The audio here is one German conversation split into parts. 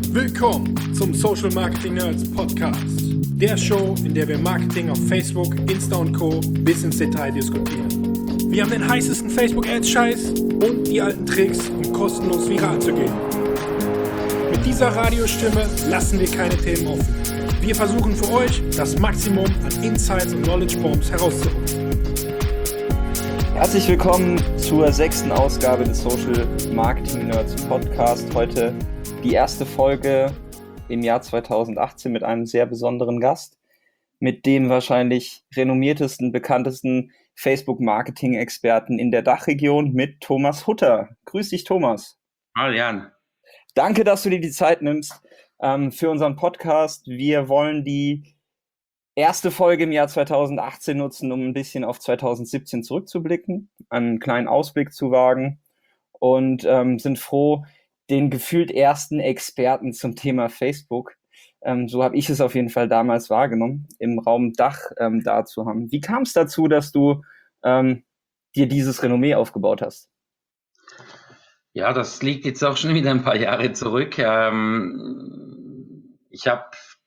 Willkommen zum Social Marketing Nerds Podcast. Der Show, in der wir Marketing auf Facebook, Insta und Co. bis ins Detail diskutieren. Wir haben den heißesten Facebook-Ads-Scheiß und die alten Tricks, um kostenlos viral zu gehen. Mit dieser Radiostimme lassen wir keine Themen offen. Wir versuchen für euch, das Maximum an Insights und Knowledge Bombs herauszuholen. Herzlich willkommen zur 6. Ausgabe des Social Marketing Nerds Podcast. Heute die erste Folge im Jahr 2018 mit einem sehr besonderen Gast, mit dem wahrscheinlich renommiertesten, bekanntesten Facebook-Marketing-Experten in der Dachregion, mit Thomas Hutter. Grüß dich, Thomas. Hallo, Jan. Danke, dass du dir die Zeit nimmst für unseren Podcast. Wir wollen die erste Folge im Jahr 2018 nutzen, um ein bisschen auf 2017 zurückzublicken, einen kleinen Ausblick zu wagen und sind froh, den gefühlt ersten Experten zum Thema Facebook, so habe ich es auf jeden Fall damals wahrgenommen, im Raum Dach da zu haben. Wie kam es dazu, dass du dir dieses Renommee aufgebaut hast? Ja, das liegt jetzt auch schon wieder ein paar Jahre zurück. Ich habe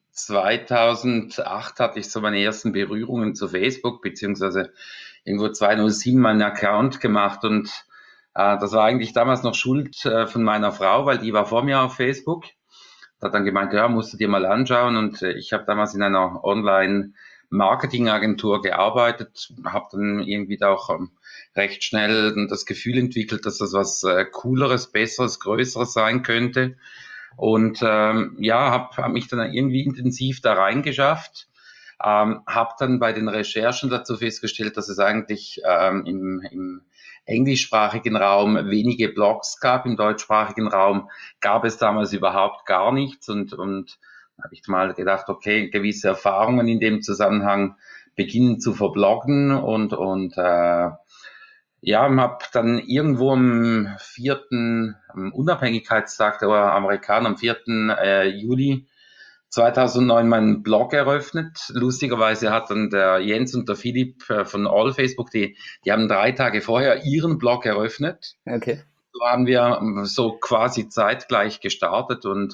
2008 hatte ich so meine ersten Berührungen zu Facebook, beziehungsweise irgendwo 2007 meinen Account gemacht und das war eigentlich damals noch Schuld von meiner Frau, weil die war vor mir auf Facebook. Hat dann gemeint, ja, musst du dir mal anschauen. Und ich habe damals in einer Online-Marketing-Agentur gearbeitet, habe dann irgendwie da auch recht schnell das Gefühl entwickelt, dass das was Cooleres, Besseres, Größeres sein könnte. Und habe mich dann irgendwie intensiv da reingeschafft. Habe dann bei den Recherchen dazu festgestellt, dass es eigentlich im englischsprachigen Raum wenige Blogs gab. Im deutschsprachigen Raum gab es damals überhaupt gar nichts. Und habe ich mal gedacht, okay, gewisse Erfahrungen in dem Zusammenhang beginnen zu verbloggen und habe dann irgendwo am Unabhängigkeitstag der Amerikaner, am 4. Juli 2009 meinen Blog eröffnet. Lustigerweise hat dann der Jens und der Philipp von All Facebook, die haben 3 Tage vorher ihren Blog eröffnet. Okay. So haben wir so quasi zeitgleich gestartet und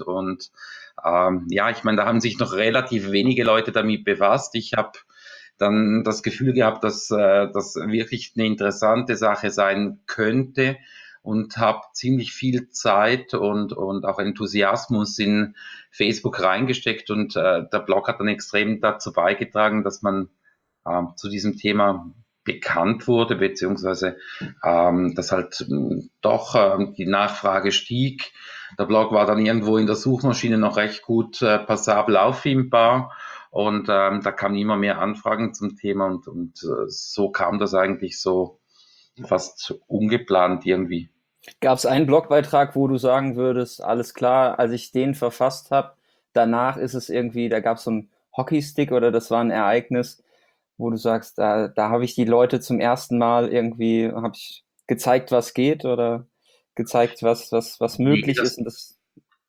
ich meine, da haben sich noch relativ wenige Leute damit befasst. Ich habe dann das Gefühl gehabt, dass das wirklich eine interessante Sache sein könnte und habe ziemlich viel Zeit und auch Enthusiasmus in Facebook reingesteckt und der Blog hat dann extrem dazu beigetragen, dass man zu diesem Thema bekannt wurde, beziehungsweise dass halt doch die Nachfrage stieg. Der Blog war dann irgendwo in der Suchmaschine noch recht gut passabel auffindbar und da kamen immer mehr Anfragen zum Thema und so kam das eigentlich so fast ungeplant irgendwie. Gab es einen Blogbeitrag, wo du sagen würdest, alles klar, als ich den verfasst habe, danach ist es irgendwie, da gab es so einen Hockeystick oder das war ein Ereignis, wo du sagst, da habe ich die Leute zum ersten Mal irgendwie, habe ich gezeigt, was geht oder gezeigt, was möglich ist. Und das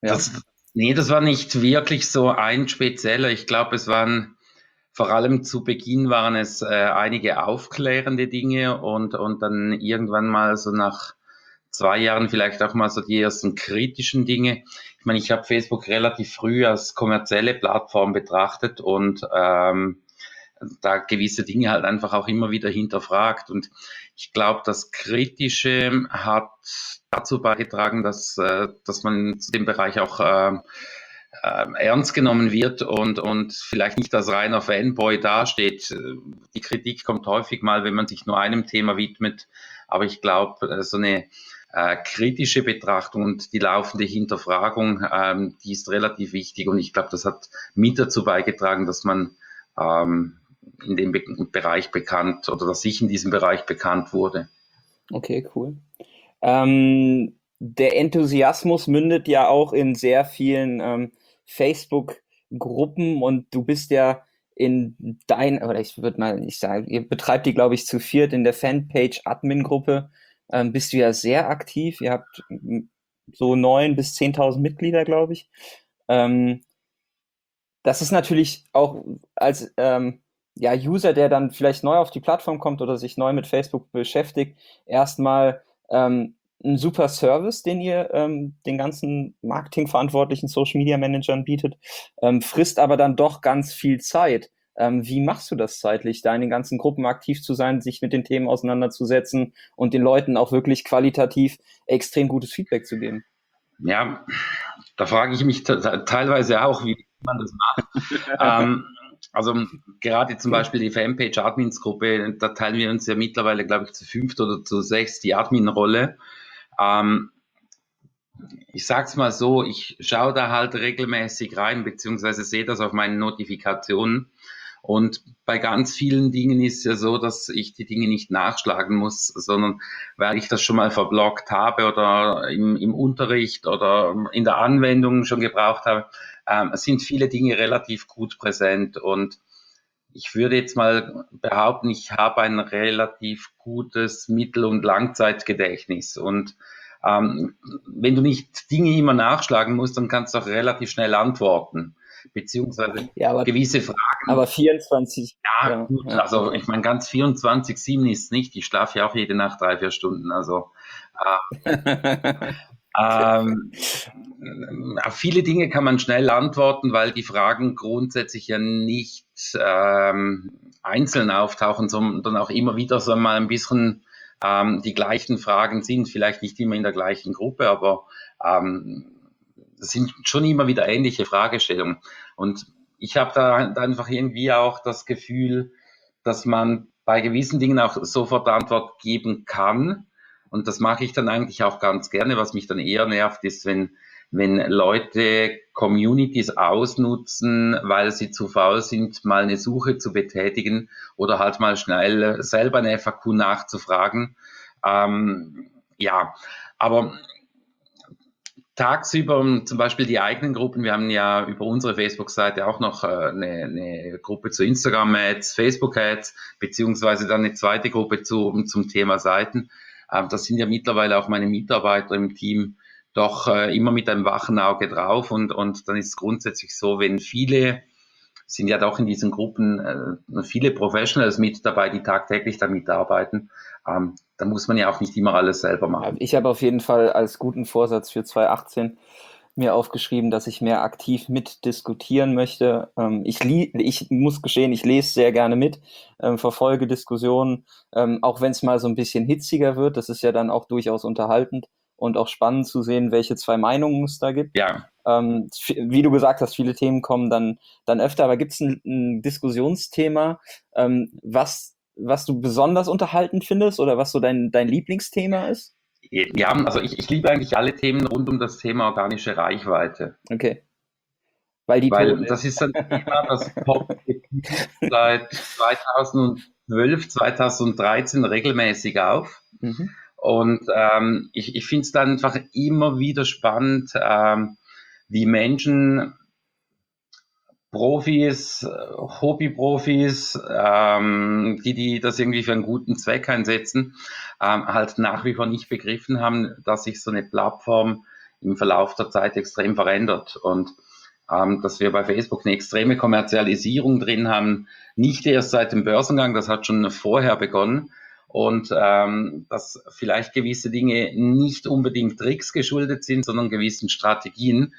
war nicht wirklich so ein spezieller. Ich glaube, es waren vor allem zu Beginn waren es einige aufklärende Dinge und dann irgendwann mal so nach 2 Jahren vielleicht auch mal so die ersten kritischen Dinge. Ich meine, ich habe Facebook relativ früh als kommerzielle Plattform betrachtet und da gewisse Dinge halt einfach auch immer wieder hinterfragt. Und ich glaube, das Kritische hat dazu beigetragen, dass man zu dem Bereich auch ernst genommen wird und vielleicht nicht als reiner Fanboy dasteht. Die Kritik kommt häufig mal, wenn man sich nur einem Thema widmet. Aber ich glaube, so eine kritische Betrachtung und die laufende Hinterfragung, die ist relativ wichtig. Und ich glaube, das hat mit dazu beigetragen, dass man in dem Bereich bekannt oder dass ich in diesem Bereich bekannt wurde. Okay, cool. Der Enthusiasmus mündet ja auch in sehr vielen Facebook-Gruppen und du bist ja in ich würde mal nicht sagen, ihr betreibt die, glaube ich, zu 4 in der Fanpage-Admin-Gruppe, bist du ja sehr aktiv. Ihr habt so 9.000 bis 10.000 Mitglieder, glaube ich. Das ist natürlich auch als User, der dann vielleicht neu auf die Plattform kommt oder sich neu mit Facebook beschäftigt, erstmal ein super Service, den ihr den ganzen Marketingverantwortlichen Social Media Managern bietet, frisst aber dann doch ganz viel Zeit. Wie machst du das zeitlich, da in den ganzen Gruppen aktiv zu sein, sich mit den Themen auseinanderzusetzen und den Leuten auch wirklich qualitativ extrem gutes Feedback zu geben? Ja, da frage ich mich teilweise auch, wie man das macht. Also gerade zum Beispiel die Fanpage-Admins-Gruppe, da teilen wir uns ja mittlerweile, glaube ich, zu 5 oder zu 6 die Admin-Rolle. Ich sag's mal so, ich schaue da halt regelmäßig rein, beziehungsweise sehe das auf meinen Notifikationen. Und bei ganz vielen Dingen ist es ja so, dass ich die Dinge nicht nachschlagen muss, sondern weil ich das schon mal verblockt habe oder im Unterricht oder in der Anwendung schon gebraucht habe, sind viele Dinge relativ gut präsent. Und ich würde jetzt mal behaupten, ich habe ein relativ gutes Mittel- und Langzeitgedächtnis. Und wenn du nicht Dinge immer nachschlagen musst, dann kannst du auch relativ schnell antworten, beziehungsweise Ja, gewisse Fragen. aber 24, Ja, gut, ja. also ich meine, ganz 24/7 ist nicht. Ich schlafe ja auch jede Nacht 3, 4 Stunden. Also ähm, auf viele Dinge kann man schnell antworten, weil die Fragen grundsätzlich ja nicht einzeln auftauchen, sondern auch immer wieder so mal ein bisschen die gleichen Fragen sind, vielleicht nicht immer in der gleichen Gruppe, aber das sind schon immer wieder ähnliche Fragestellungen. Und ich habe da einfach irgendwie auch das Gefühl, dass man bei gewissen Dingen auch sofort Antwort geben kann. Und das mache ich dann eigentlich auch ganz gerne. Was mich dann eher nervt, ist, wenn Leute Communities ausnutzen, weil sie zu faul sind, mal eine Suche zu betätigen oder halt mal schnell selber eine FAQ nachzufragen. Ja, aber tagsüber zum Beispiel die eigenen Gruppen. Wir haben ja über unsere Facebook-Seite auch noch eine Gruppe zu Instagram-Ads, Facebook-Ads, beziehungsweise dann eine zweite Gruppe zum Thema Seiten. Das sind ja mittlerweile auch meine Mitarbeiter im Team doch immer mit einem wachen Auge drauf. Und dann ist es grundsätzlich so, wenn viele sind ja doch in diesen Gruppen viele Professionals mit dabei, die tagtäglich damit arbeiten. Da muss man ja auch nicht immer alles selber machen. Ich habe auf jeden Fall als guten Vorsatz für 2018 mir aufgeschrieben, dass ich mehr aktiv mitdiskutieren möchte. Ich muss gestehen, ich lese sehr gerne mit, verfolge Diskussionen, auch wenn es mal so ein bisschen hitziger wird. Das ist ja dann auch durchaus unterhaltend und auch spannend zu sehen, welche zwei Meinungen es da gibt. Ja. Wie du gesagt hast, viele Themen kommen dann öfter, aber gibt es ein Diskussionsthema, was du besonders unterhaltend findest oder was so dein Lieblingsthema ist? Ja, also ich liebe eigentlich alle Themen rund um das Thema organische Reichweite. Okay. Weil das ist ein Thema, das poppt seit 2012, 2013 regelmäßig auf. Mhm. Und ich finde es dann einfach immer wieder spannend, wie Menschen, Profis, Hobbyprofis, die das irgendwie für einen guten Zweck einsetzen, halt nach wie vor nicht begriffen haben, dass sich so eine Plattform im Verlauf der Zeit extrem verändert und dass wir bei Facebook eine extreme Kommerzialisierung drin haben, nicht erst seit dem Börsengang, das hat schon vorher begonnen und dass vielleicht gewisse Dinge nicht unbedingt Tricks geschuldet sind, sondern gewissen Strategien.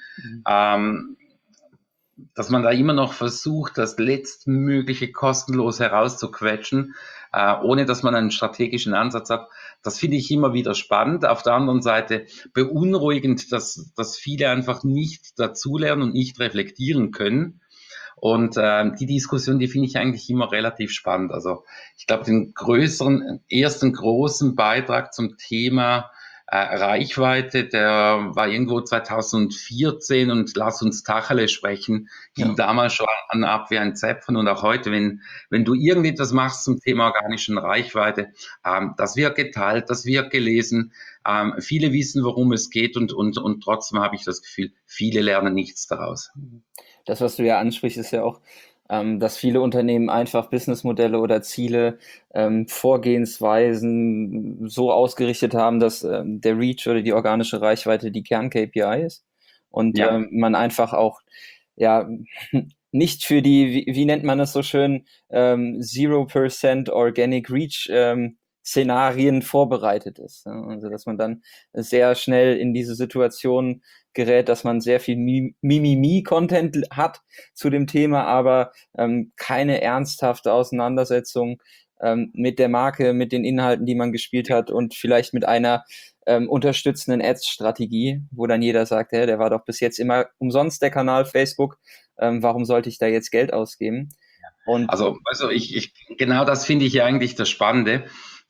Dass man da immer noch versucht, das letztmögliche kostenlos herauszuquetschen, ohne dass man einen strategischen Ansatz hat. Das finde ich immer wieder spannend. Auf der anderen Seite beunruhigend, dass viele einfach nicht dazulernen und nicht reflektieren können. Und die Diskussion, die finde ich eigentlich immer relativ spannend. Also ich glaube, den ersten großen Beitrag zum Thema Reichweite, der war irgendwo 2014 und lass uns Tacheles sprechen, ging damals schon ab wie ein Zäpfchen und auch heute, wenn du irgendetwas machst zum Thema organischen Reichweite, das wird geteilt, das wird gelesen, viele wissen, worum es geht und trotzdem habe ich das Gefühl, viele lernen nichts daraus. Das, was du ja ansprichst, ist ja auch, dass viele Unternehmen einfach Businessmodelle oder Ziele, Vorgehensweisen so ausgerichtet haben, dass der Reach oder die organische Reichweite die Kern-KPI ist und man einfach auch nicht für die, wie nennt man das so schön, 0% Organic Reach Szenarien vorbereitet ist. Ne? Also dass man dann sehr schnell in diese Situation gerät, dass man sehr viel Mimimi-Content hat zu dem Thema, aber keine ernsthafte Auseinandersetzung mit der Marke, mit den Inhalten, die man gespielt hat und vielleicht mit einer unterstützenden Ads-Strategie, wo dann jeder sagt, hey, der war doch bis jetzt immer umsonst der Kanal Facebook, warum sollte ich da jetzt Geld ausgeben? Und Also genau das finde ich ja eigentlich das Spannende.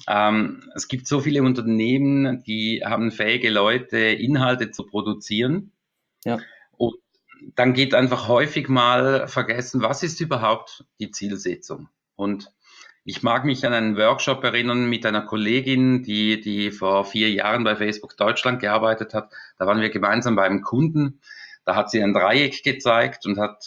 Es gibt so viele Unternehmen, die haben fähige Leute, Inhalte zu produzieren. ja. Und dann geht einfach häufig mal vergessen, was ist überhaupt die Zielsetzung? Und ich mag mich an einen Workshop erinnern mit einer Kollegin, die vor 4 Jahren bei Facebook Deutschland gearbeitet hat. Da waren wir gemeinsam beim Kunden. Da hat sie ein Dreieck gezeigt und hat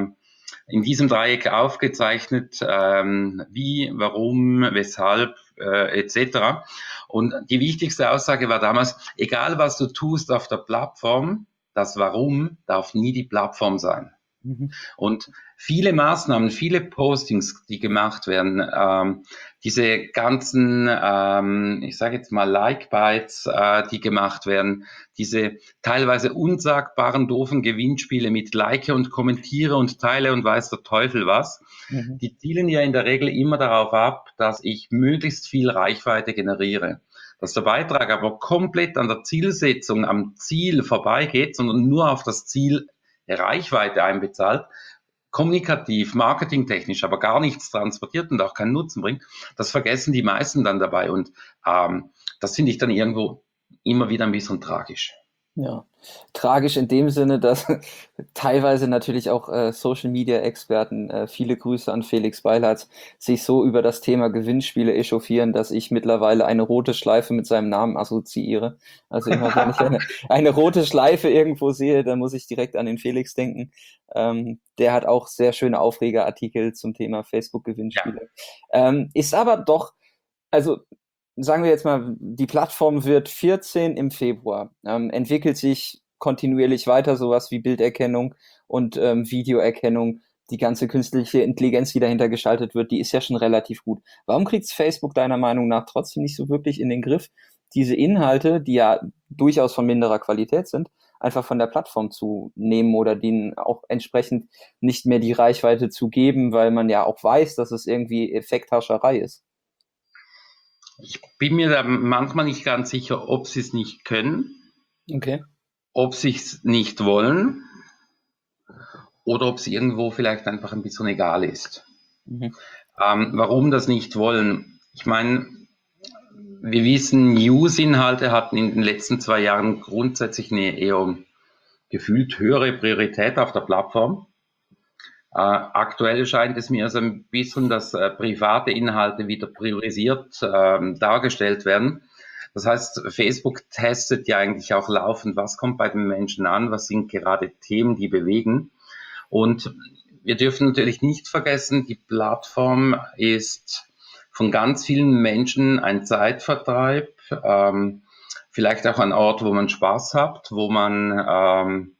in diesem Dreieck aufgezeichnet, wie, warum, weshalb, etc. Und die wichtigste Aussage war damals, egal was du tust auf der Plattform, das Warum darf nie die Plattform sein. Mhm. Und viele Maßnahmen, viele Postings, die gemacht werden, diese ganzen, ich sage jetzt mal Like-Bites, die gemacht werden, diese teilweise unsagbaren, doofen Gewinnspiele mit Like und Kommentiere und Teile und weiß der Teufel was, die zielen ja in der Regel immer darauf ab, dass ich möglichst viel Reichweite generiere. Dass der Beitrag aber komplett an der Zielsetzung, am Ziel vorbeigeht, sondern nur auf das Ziel Reichweite einbezahlt, kommunikativ, marketingtechnisch, aber gar nichts transportiert und auch keinen Nutzen bringt, das vergessen die meisten dann dabei. Und das finde ich dann irgendwo immer wieder ein bisschen tragisch. Ja, tragisch in dem Sinne, dass teilweise natürlich auch Social-Media-Experten, viele Grüße an Felix Beilharz, sich so über das Thema Gewinnspiele echauffieren, dass ich mittlerweile eine rote Schleife mit seinem Namen assoziiere. Also immer wenn ich eine rote Schleife irgendwo sehe, dann muss ich direkt an den Felix denken. Der hat auch sehr schöne Aufregerartikel zum Thema Facebook-Gewinnspiele. Ist aber doch, also sagen wir jetzt mal, die Plattform wird 14 im Februar, entwickelt sich kontinuierlich weiter, sowas wie Bilderkennung und Videoerkennung. Die ganze künstliche Intelligenz, die dahinter geschaltet wird, die ist ja schon relativ gut. Warum kriegt Facebook deiner Meinung nach trotzdem nicht so wirklich in den Griff, diese Inhalte, die ja durchaus von minderer Qualität sind, einfach von der Plattform zu nehmen oder denen auch entsprechend nicht mehr die Reichweite zu geben, weil man ja auch weiß, dass es irgendwie Effekthascherei ist? Ich bin mir da manchmal nicht ganz sicher, ob sie es nicht können, Okay. ob sie es nicht wollen oder ob es irgendwo vielleicht einfach ein bisschen egal ist. Mhm. Warum das nicht wollen? Ich meine, wir wissen, News-Inhalte hatten in den letzten 2 Jahren grundsätzlich eine eher gefühlt höhere Priorität auf der Plattform. Aktuell scheint es mir so ein bisschen, dass private Inhalte wieder priorisiert dargestellt werden. Das heißt, Facebook testet ja eigentlich auch laufend, was kommt bei den Menschen an, was sind gerade Themen, die bewegen. Und wir dürfen natürlich nicht vergessen, die Plattform ist von ganz vielen Menschen ein Zeitvertreib, vielleicht auch ein Ort, wo man Spaß hat, wo man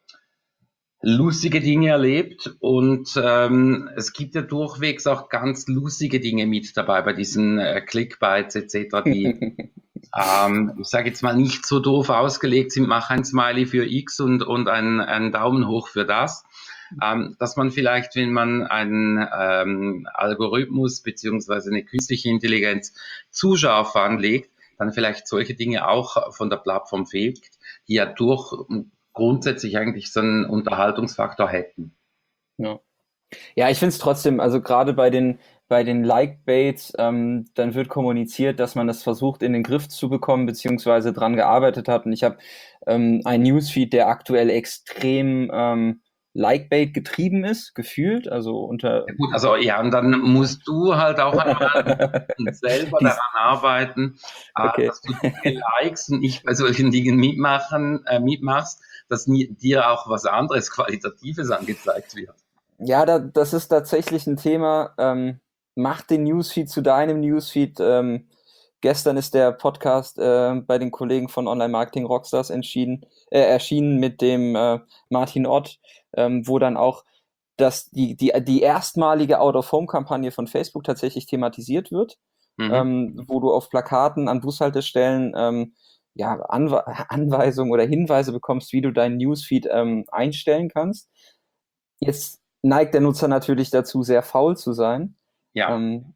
lustige Dinge erlebt und es gibt ja durchwegs auch ganz lustige Dinge mit dabei bei diesen Clickbites etc., die ich sage jetzt mal nicht so doof ausgelegt sind, mach ein Smiley für X und einen Daumen hoch für das, dass man vielleicht, wenn man einen Algorithmus beziehungsweise eine künstliche Intelligenz zu scharf anlegt, dann vielleicht solche Dinge auch von der Plattform fegt, die ja grundsätzlich eigentlich so einen Unterhaltungsfaktor hätten. Ja, ja, ich finde es trotzdem, also gerade bei den Like-Baits, dann wird kommuniziert, dass man das versucht in den Griff zu bekommen, beziehungsweise dran gearbeitet hat. Und ich habe einen Newsfeed, der aktuell extrem Like-Bait getrieben ist, gefühlt. Also unter Ja, gut, also ja, und dann musst du halt auch einmal selber daran arbeiten, Okay. dass du Dinge likest und nicht bei solchen Dingen mitmachst, dass dir auch was anderes Qualitatives angezeigt wird. Ja, das ist tatsächlich ein Thema. Mach den Newsfeed zu deinem Newsfeed. Gestern ist der Podcast bei den Kollegen von Online Marketing Rockstars erschienen mit dem Martin Ott, wo dann auch die erstmalige Out-of-Home-Kampagne von Facebook tatsächlich thematisiert wird. wo du auf Plakaten an Bushaltestellen Anweisungen oder Hinweise bekommst, wie du deinen Newsfeed einstellen kannst. Jetzt neigt der Nutzer natürlich dazu, sehr faul zu sein. Ja.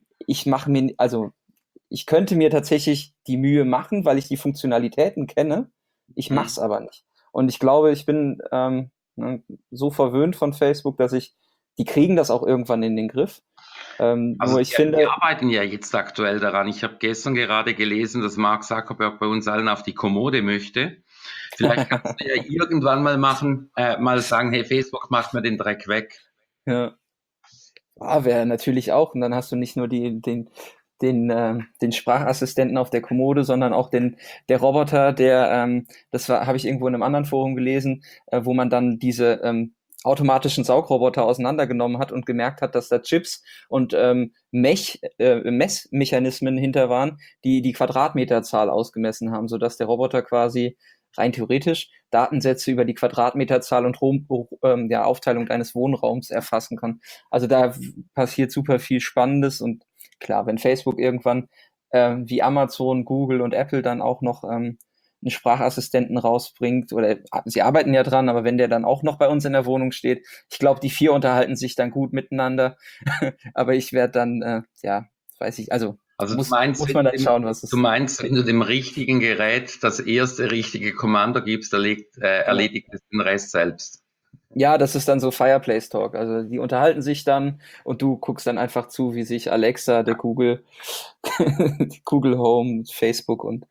Ich könnte mir tatsächlich die Mühe machen, weil ich die Funktionalitäten kenne. Ich mache es aber nicht. Und ich glaube, ich bin so verwöhnt von Facebook, dass die kriegen das auch irgendwann in den Griff. Also wir arbeiten ja jetzt aktuell daran. Ich habe gestern gerade gelesen, dass Mark Zuckerberg bei uns allen auf die Kommode möchte. Vielleicht kannst du ja irgendwann mal sagen, hey, Facebook, macht mir den Dreck weg. Ja. Wäre natürlich auch. Und dann hast du nicht nur den Sprachassistenten auf der Kommode, sondern auch der Roboter, habe ich irgendwo in einem anderen Forum gelesen, wo man dann diese automatischen Saugroboter auseinandergenommen hat und gemerkt hat, dass da Chips und Messmechanismen hinter waren, die Quadratmeterzahl ausgemessen haben, sodass der Roboter quasi rein theoretisch Datensätze über die Quadratmeterzahl und Aufteilung deines Wohnraums erfassen kann. Also da passiert super viel Spannendes und klar, wenn Facebook irgendwann wie Amazon, Google und Apple dann auch noch einen Sprachassistenten rausbringt, oder sie arbeiten ja dran, aber wenn der dann auch noch bei uns in der Wohnung steht, ich glaube, die 4 unterhalten sich dann gut miteinander, aber ich werde dann, weiß ich, also muss man dann schauen, was es ist. Du meinst, wenn du dem richtigen Gerät das erste richtige Kommando gibst, erledigt es den Rest selbst. Ja, das ist dann so Fireplace Talk. Also die unterhalten sich dann und du guckst dann einfach zu, wie sich Alexa, der Google Home, Facebook und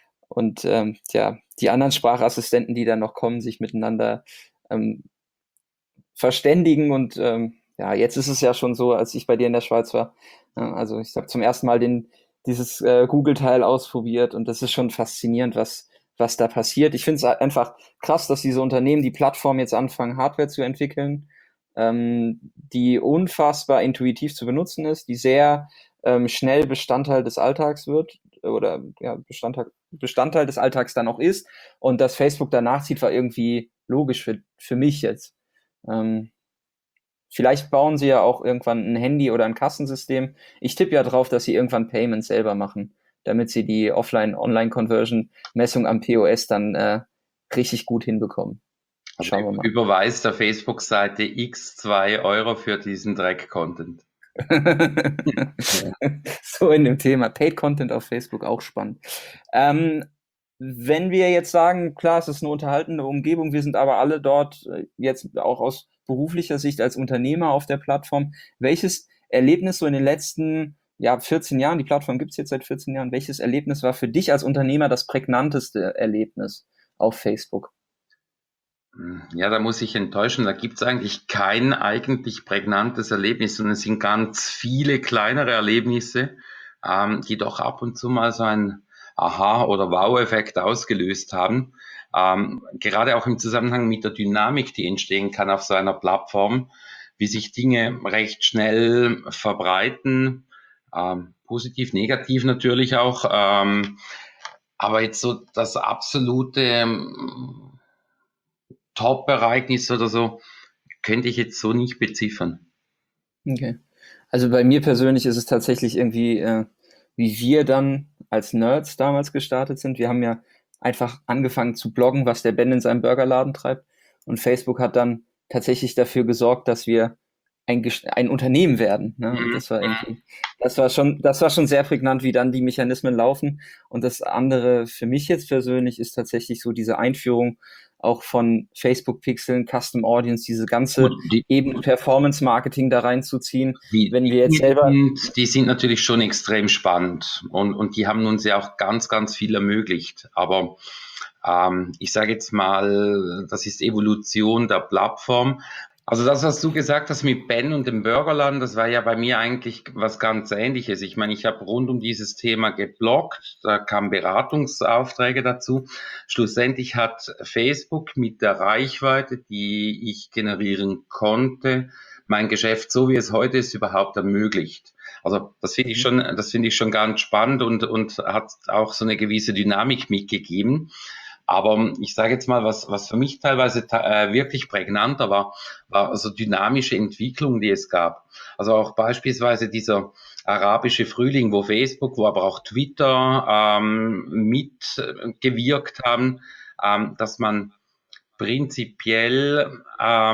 die anderen Sprachassistenten, die dann noch kommen, sich miteinander verständigen. Und jetzt ist es ja schon so, als ich bei dir in der Schweiz war. Also ich habe zum ersten Mal dieses Google-Teil ausprobiert und das ist schon faszinierend, was da passiert. Ich finde es einfach krass, dass diese Unternehmen die Plattform jetzt anfangen, Hardware zu entwickeln, die unfassbar intuitiv zu benutzen ist, die sehr schnell Bestandteil des Alltags wird oder Bestandteil des Alltags dann auch ist. Und dass Facebook danach zieht, war irgendwie logisch für mich jetzt. Vielleicht bauen sie ja auch irgendwann ein Handy oder ein Kassensystem. Ich tippe ja drauf, dass sie irgendwann Payments selber machen, damit sie die Offline-Online-Conversion-Messung am POS dann richtig gut hinbekommen. Schauen wir mal. Überweist der Facebook-Seite x 2 € für diesen Dreck-Content. So in dem Thema. Paid Content auf Facebook, auch spannend. Wenn wir jetzt sagen, klar, es ist eine unterhaltende Umgebung, wir sind aber alle dort jetzt auch aus beruflicher Sicht als Unternehmer auf der Plattform. Welches Erlebnis so in den letzten 14 Jahren, die Plattform gibt es jetzt seit 14 Jahren, welches Erlebnis war für dich als Unternehmer das prägnanteste Erlebnis auf Facebook? Ja, da muss ich enttäuschen. Da gibt es eigentlich kein eigentlich prägnantes Erlebnis, sondern es sind ganz viele kleinere Erlebnisse, die doch ab und zu mal so ein Aha- oder Wow-Effekt ausgelöst haben. Gerade auch im Zusammenhang mit der Dynamik, die entstehen kann auf so einer Plattform, wie sich Dinge recht schnell verbreiten, positiv, negativ natürlich auch. Aber jetzt so das absolute Top-Ereignis oder so, könnte ich jetzt so nicht beziffern. Okay. Also bei mir persönlich ist es tatsächlich irgendwie, wie wir dann als Nerds damals gestartet sind. Wir haben ja einfach angefangen zu bloggen, was der Ben in seinem Burgerladen treibt. Und Facebook hat dann tatsächlich dafür gesorgt, dass wir ein Unternehmen werden. Ne? Und das war schon sehr prägnant, wie dann die Mechanismen laufen. Und das andere für mich jetzt persönlich ist tatsächlich so diese Einführung auch von Facebook-Pixeln, Custom Audience, diese ganze eben Performance-Marketing da reinzuziehen. Wenn wir jetzt selber... Die sind natürlich schon extrem spannend und die haben uns ja auch ganz, ganz viel ermöglicht. Aber ich sage jetzt mal, das ist Evolution der Plattform. Also das, was du gesagt hast mit Ben und dem Burgerladen, das war ja bei mir eigentlich was ganz Ähnliches. Ich meine, ich habe rund um dieses Thema gebloggt, da kamen Beratungsaufträge dazu. Schlussendlich hat Facebook mit der Reichweite, die ich generieren konnte, mein Geschäft, so wie es heute ist, überhaupt ermöglicht. Also das finde ich schon ganz spannend und hat auch so eine gewisse Dynamik mitgegeben. Aber ich sage jetzt mal, was für mich teilweise wirklich prägnanter war so dynamische Entwicklung, die es gab. Also auch beispielsweise dieser arabische Frühling, wo Facebook, wo aber auch Twitter mitgewirkt haben, dass man prinzipiell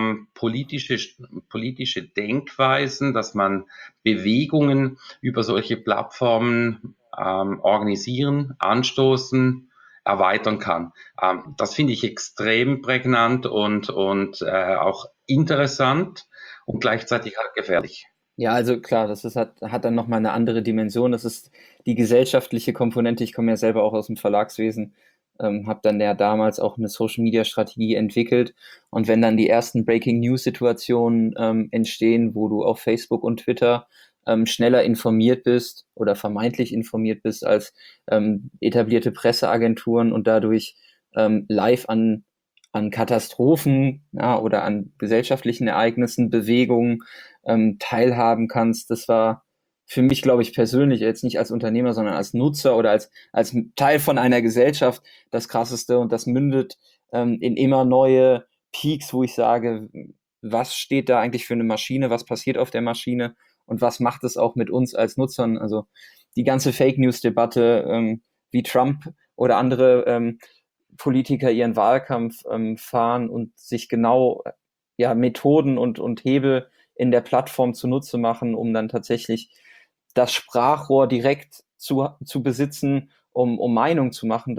politische Denkweisen, dass man Bewegungen über solche Plattformen organisieren, anstoßen, erweitern kann. Das finde ich extrem prägnant und auch interessant und gleichzeitig halt gefährlich. Ja, also klar, hat dann nochmal eine andere Dimension. Das ist die gesellschaftliche Komponente. Ich komme ja selber auch aus dem Verlagswesen, habe dann ja damals auch eine Social-Media-Strategie entwickelt. Und wenn dann die ersten Breaking-News-Situationen entstehen, wo du auf Facebook und Twitter schneller informiert bist oder vermeintlich informiert bist als etablierte Presseagenturen und dadurch live an Katastrophen, ja, oder an gesellschaftlichen Ereignissen, Bewegungen teilhaben kannst. Das war für mich, glaube ich, persönlich, jetzt nicht als Unternehmer, sondern als Nutzer oder als Teil von einer Gesellschaft das Krasseste, und das mündet in immer neue Peaks, wo ich sage, was steht da eigentlich für eine Maschine, was passiert auf der Maschine und was macht es auch mit uns als Nutzern? Also die ganze Fake News Debatte, wie Trump oder andere Politiker ihren Wahlkampf fahren und sich genau Methoden und Hebel in der Plattform zunutze machen, um dann tatsächlich das Sprachrohr direkt zu besitzen, um Meinung zu machen.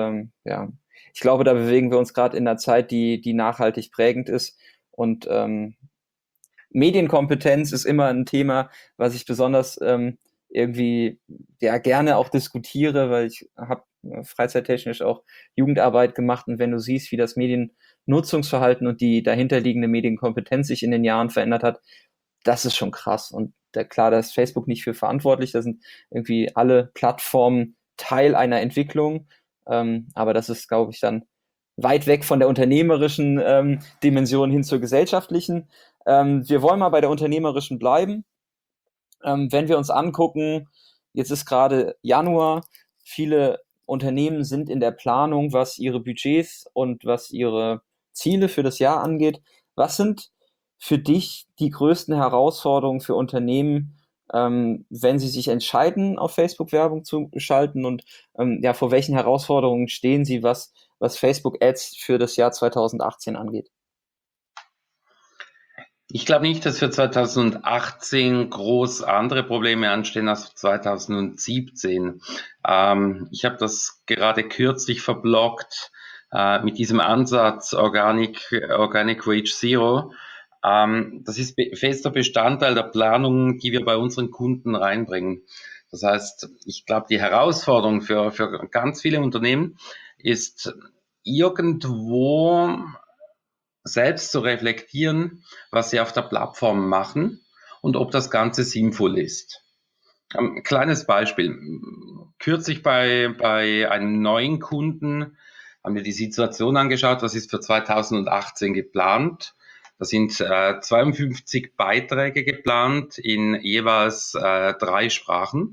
Ich glaube, da bewegen wir uns gerade in einer Zeit, die nachhaltig prägend ist. Und Medienkompetenz ist immer ein Thema, was ich besonders irgendwie gerne auch diskutiere, weil ich habe freizeittechnisch auch Jugendarbeit gemacht, und wenn du siehst, wie das Mediennutzungsverhalten und die dahinterliegende Medienkompetenz sich in den Jahren verändert hat, das ist schon krass. Und klar, da ist Facebook nicht für verantwortlich, da sind irgendwie alle Plattformen Teil einer Entwicklung, aber das ist, glaube ich, dann weit weg von der unternehmerischen Dimension hin zur gesellschaftlichen. Wir wollen mal bei der unternehmerischen bleiben. Wenn wir uns angucken, jetzt ist gerade Januar, viele Unternehmen sind in der Planung, was ihre Budgets und was ihre Ziele für das Jahr angeht. Was sind für dich die größten Herausforderungen für Unternehmen, wenn sie sich entscheiden, auf Facebook Werbung zu schalten, und vor welchen Herausforderungen stehen sie, was Facebook Ads für das Jahr 2018 angeht? Ich glaube nicht, dass für 2018 groß andere Probleme anstehen als 2017. Ich habe das gerade kürzlich verbloggt mit diesem Ansatz Organic Reach Zero. Das ist fester Bestandteil der Planung, die wir bei unseren Kunden reinbringen. Das heißt, ich glaube, die Herausforderung für ganz viele Unternehmen ist irgendwo selbst zu reflektieren, was sie auf der Plattform machen und ob das Ganze sinnvoll ist. Ein kleines Beispiel. Kürzlich bei einem neuen Kunden haben wir die Situation angeschaut, was ist für 2018 geplant. Da sind 52 Beiträge geplant in jeweils 3 Sprachen,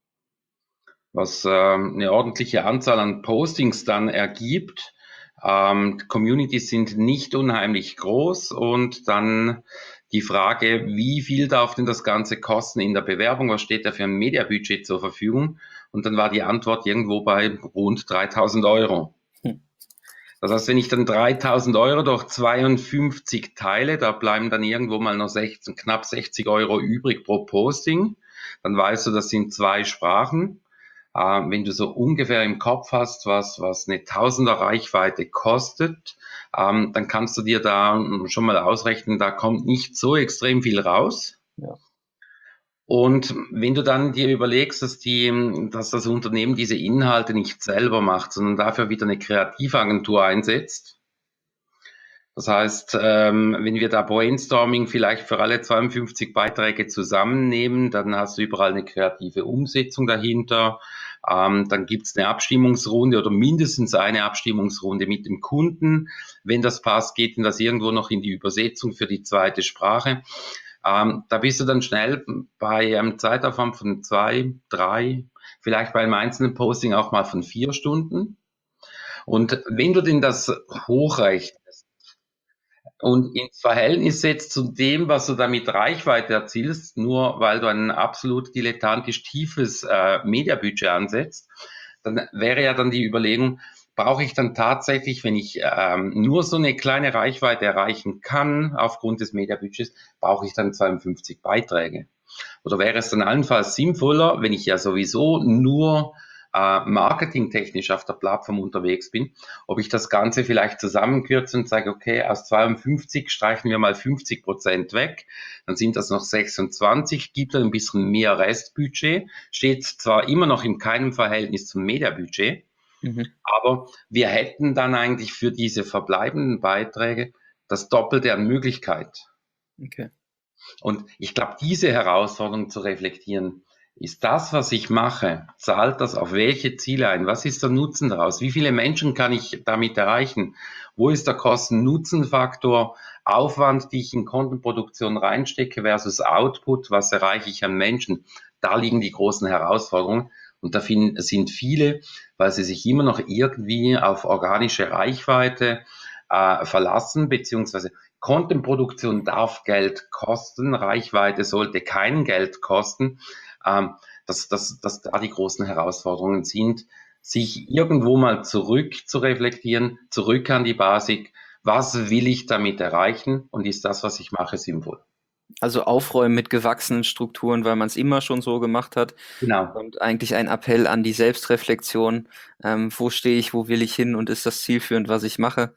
was eine ordentliche Anzahl an Postings dann ergibt. Communities sind nicht unheimlich groß, und dann die Frage, wie viel darf denn das Ganze kosten in der Bewerbung? Was steht da für ein Mediabudget zur Verfügung? Und dann war die Antwort irgendwo bei rund 3.000 Euro. Das heißt, wenn ich dann 3.000 Euro durch 52 teile, da bleiben dann irgendwo mal noch knapp 60 Euro übrig pro Posting. Dann weißt du, das sind 2 Sprachen. Wenn du so ungefähr im Kopf hast, was eine Tausender Reichweite kostet, dann kannst du dir da schon mal ausrechnen, da kommt nicht so extrem viel raus. Ja. Und wenn du dann dir überlegst, dass das Unternehmen diese Inhalte nicht selber macht, sondern dafür wieder eine Kreativagentur einsetzt. Das heißt, wenn wir da Brainstorming vielleicht für alle 52 Beiträge zusammennehmen, dann hast du überall eine kreative Umsetzung dahinter. Dann gibt's eine Abstimmungsrunde oder mindestens eine Abstimmungsrunde mit dem Kunden. Wenn das passt, geht denn das irgendwo noch in die Übersetzung für die zweite Sprache. Da bist du dann schnell bei einem Zeitaufwand von 2, 3, vielleicht bei einem einzelnen Posting auch mal von 4 Stunden. Und wenn du denn das hochrechnest, und ins Verhältnis setzt zu dem, was du damit Reichweite erzielst, nur weil du ein absolut dilettantisch tiefes Mediabudget ansetzt, dann wäre ja dann die Überlegung, brauche ich dann tatsächlich, wenn ich nur so eine kleine Reichweite erreichen kann aufgrund des Mediabudgets, brauche ich dann 52 Beiträge? Oder wäre es dann allenfalls sinnvoller, wenn ich ja sowieso nur marketingtechnisch auf der Plattform unterwegs bin, ob ich das Ganze vielleicht zusammenkürze und sage, okay, aus 52 streichen wir mal 50% weg, dann sind das noch 26, gibt dann ein bisschen mehr Restbudget, steht zwar immer noch in keinem Verhältnis zum Mediabudget, aber wir hätten dann eigentlich für diese verbleibenden Beiträge das Doppelte an Möglichkeit. Okay. Und ich glaube, diese Herausforderung zu reflektieren, ist das, was ich mache, zahlt das auf welche Ziele ein? Was ist der Nutzen daraus? Wie viele Menschen kann ich damit erreichen? Wo ist der Kosten-Nutzen-Faktor? Aufwand, die ich in Contentproduktion reinstecke versus Output, was erreiche ich an Menschen? Da liegen die großen Herausforderungen. Und da sind viele, weil sie sich immer noch irgendwie auf organische Reichweite verlassen, beziehungsweise Contentproduktion darf Geld kosten, Reichweite sollte kein Geld kosten, dass da die großen Herausforderungen sind, sich irgendwo mal zurück zu reflektieren, zurück an die Basic, was will ich damit erreichen und ist das, was ich mache, sinnvoll? Also aufräumen mit gewachsenen Strukturen, weil man es immer schon so gemacht hat. Genau. Und eigentlich ein Appell an die Selbstreflexion. Wo stehe ich, wo will ich hin und ist das zielführend, was ich mache?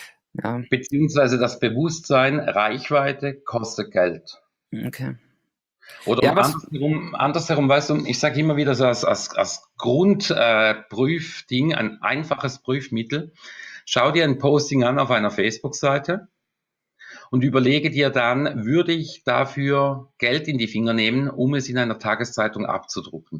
Ja. Beziehungsweise das Bewusstsein, Reichweite kostet Geld. Okay. Oder Ja, andersherum, weißt du, ich sage immer wieder so als Grundprüfding, ein einfaches Prüfmittel. Schau dir ein Posting an auf einer Facebook-Seite und überlege dir dann, würde ich dafür Geld in die Finger nehmen, um es in einer Tageszeitung abzudrucken?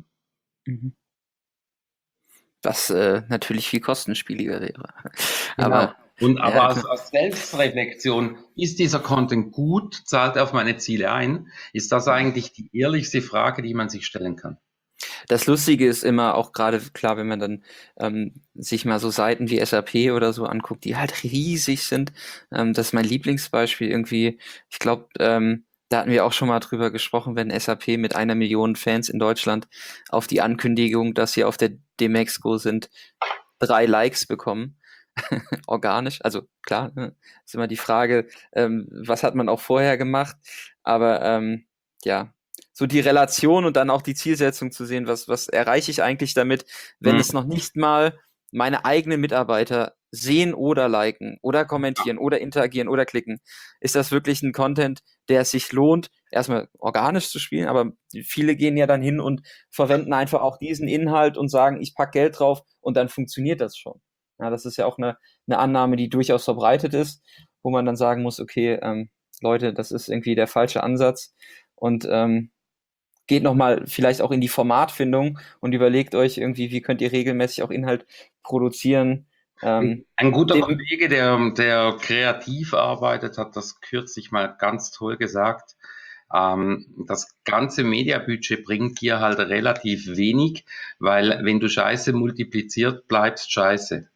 Was natürlich viel kostenspieliger wäre. Genau. Aber ja, als Selbstreflexion, ist dieser Content gut, zahlt er auf meine Ziele ein? Ist das eigentlich die ehrlichste Frage, die man sich stellen kann? Das Lustige ist immer auch gerade klar, wenn man dann sich mal so Seiten wie SAP oder so anguckt, die halt riesig sind. Das ist mein Lieblingsbeispiel irgendwie. Ich glaube, da hatten wir auch schon mal drüber gesprochen, wenn SAP mit 1 Million Fans in Deutschland auf die Ankündigung, dass sie auf der Demexco sind, 3 Likes bekommen. Organisch, also klar, ne, ist immer die Frage, was hat man auch vorher gemacht, aber ja, so die Relation und dann auch die Zielsetzung zu sehen, was erreiche ich eigentlich damit, wenn es noch nicht mal meine eigenen Mitarbeiter sehen oder liken oder kommentieren oder interagieren oder klicken. Ist das wirklich ein Content, der es sich lohnt, erstmal organisch zu spielen, aber viele gehen ja dann hin und verwenden einfach auch diesen Inhalt und sagen, ich pack Geld drauf und dann funktioniert das schon. Ja, das ist ja auch eine Annahme, die durchaus verbreitet ist, wo man dann sagen muss, okay, Leute, das ist irgendwie der falsche Ansatz und geht nochmal vielleicht auch in die Formatfindung und überlegt euch irgendwie, wie könnt ihr regelmäßig auch Inhalt produzieren. Ein guter Kollege, der kreativ arbeitet, hat das kürzlich mal ganz toll gesagt. Das ganze Mediabudget bringt dir halt relativ wenig, weil wenn du Scheiße multipliziert, bleibst Scheiße.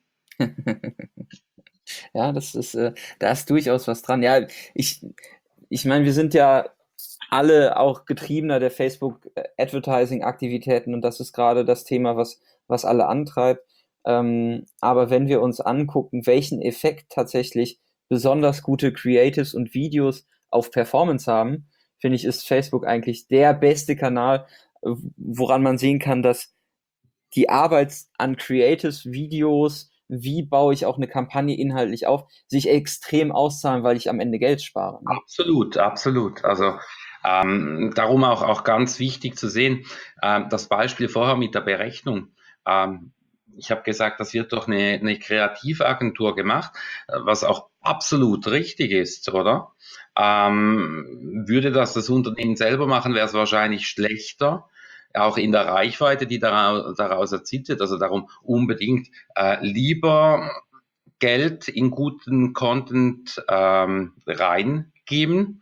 Ja, das ist, da ist durchaus was dran. Ja, ich meine, wir sind ja alle auch Getriebener der Facebook Advertising Aktivitäten und das ist gerade das Thema, was alle antreibt. Aber wenn wir uns angucken, welchen Effekt tatsächlich besonders gute Creatives und Videos auf Performance haben, finde ich, ist Facebook eigentlich der beste Kanal, woran man sehen kann, dass die Arbeit an Creatives, Videos, wie baue ich auch eine Kampagne inhaltlich auf, sich extrem auszahlen, weil ich am Ende Geld spare. Ne? Absolut, absolut. Also darum auch ganz wichtig zu sehen, das Beispiel vorher mit der Berechnung. Ich habe gesagt, das wird durch eine Kreativagentur gemacht, was auch absolut richtig ist, oder? Würde das Unternehmen selber machen, wäre es wahrscheinlich schlechter, auch in der Reichweite, die daraus erzielt wird. Also darum unbedingt lieber Geld in guten Content reingeben,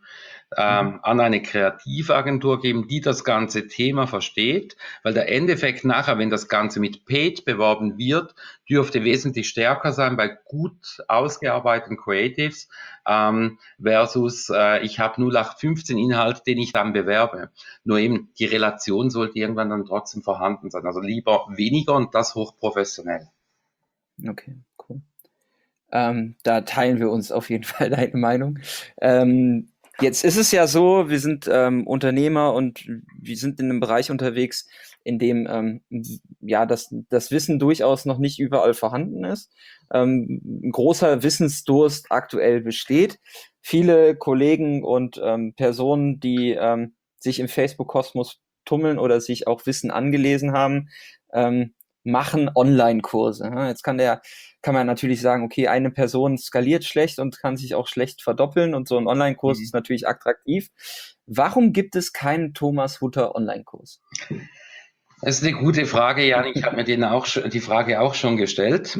an eine Kreativagentur geben, die das ganze Thema versteht, weil der Endeffekt nachher, wenn das Ganze mit Paid beworben wird, dürfte wesentlich stärker sein bei gut ausgearbeiteten Creatives versus ich habe 0815 Inhalt, den ich dann bewerbe. Nur eben die Relation sollte irgendwann dann trotzdem vorhanden sein. Also lieber weniger und das hochprofessionell. Okay, cool. Da teilen wir uns auf jeden Fall deine Meinung. Jetzt ist es ja so, wir sind Unternehmer und wir sind in einem Bereich unterwegs, in dem ja das Wissen durchaus noch nicht überall vorhanden ist. Ein großer Wissensdurst aktuell besteht. Viele Kollegen und Personen, die sich im Facebook-Kosmos tummeln oder sich auch Wissen angelesen haben, machen Online-Kurse. Jetzt kann man natürlich sagen, okay, eine Person skaliert schlecht und kann sich auch schlecht verdoppeln und so ein Online-Kurs ist natürlich attraktiv. Warum gibt es keinen Thomas Hutter Online-Kurs? Das ist eine gute Frage, Jan. Ich habe mir die Frage auch schon gestellt.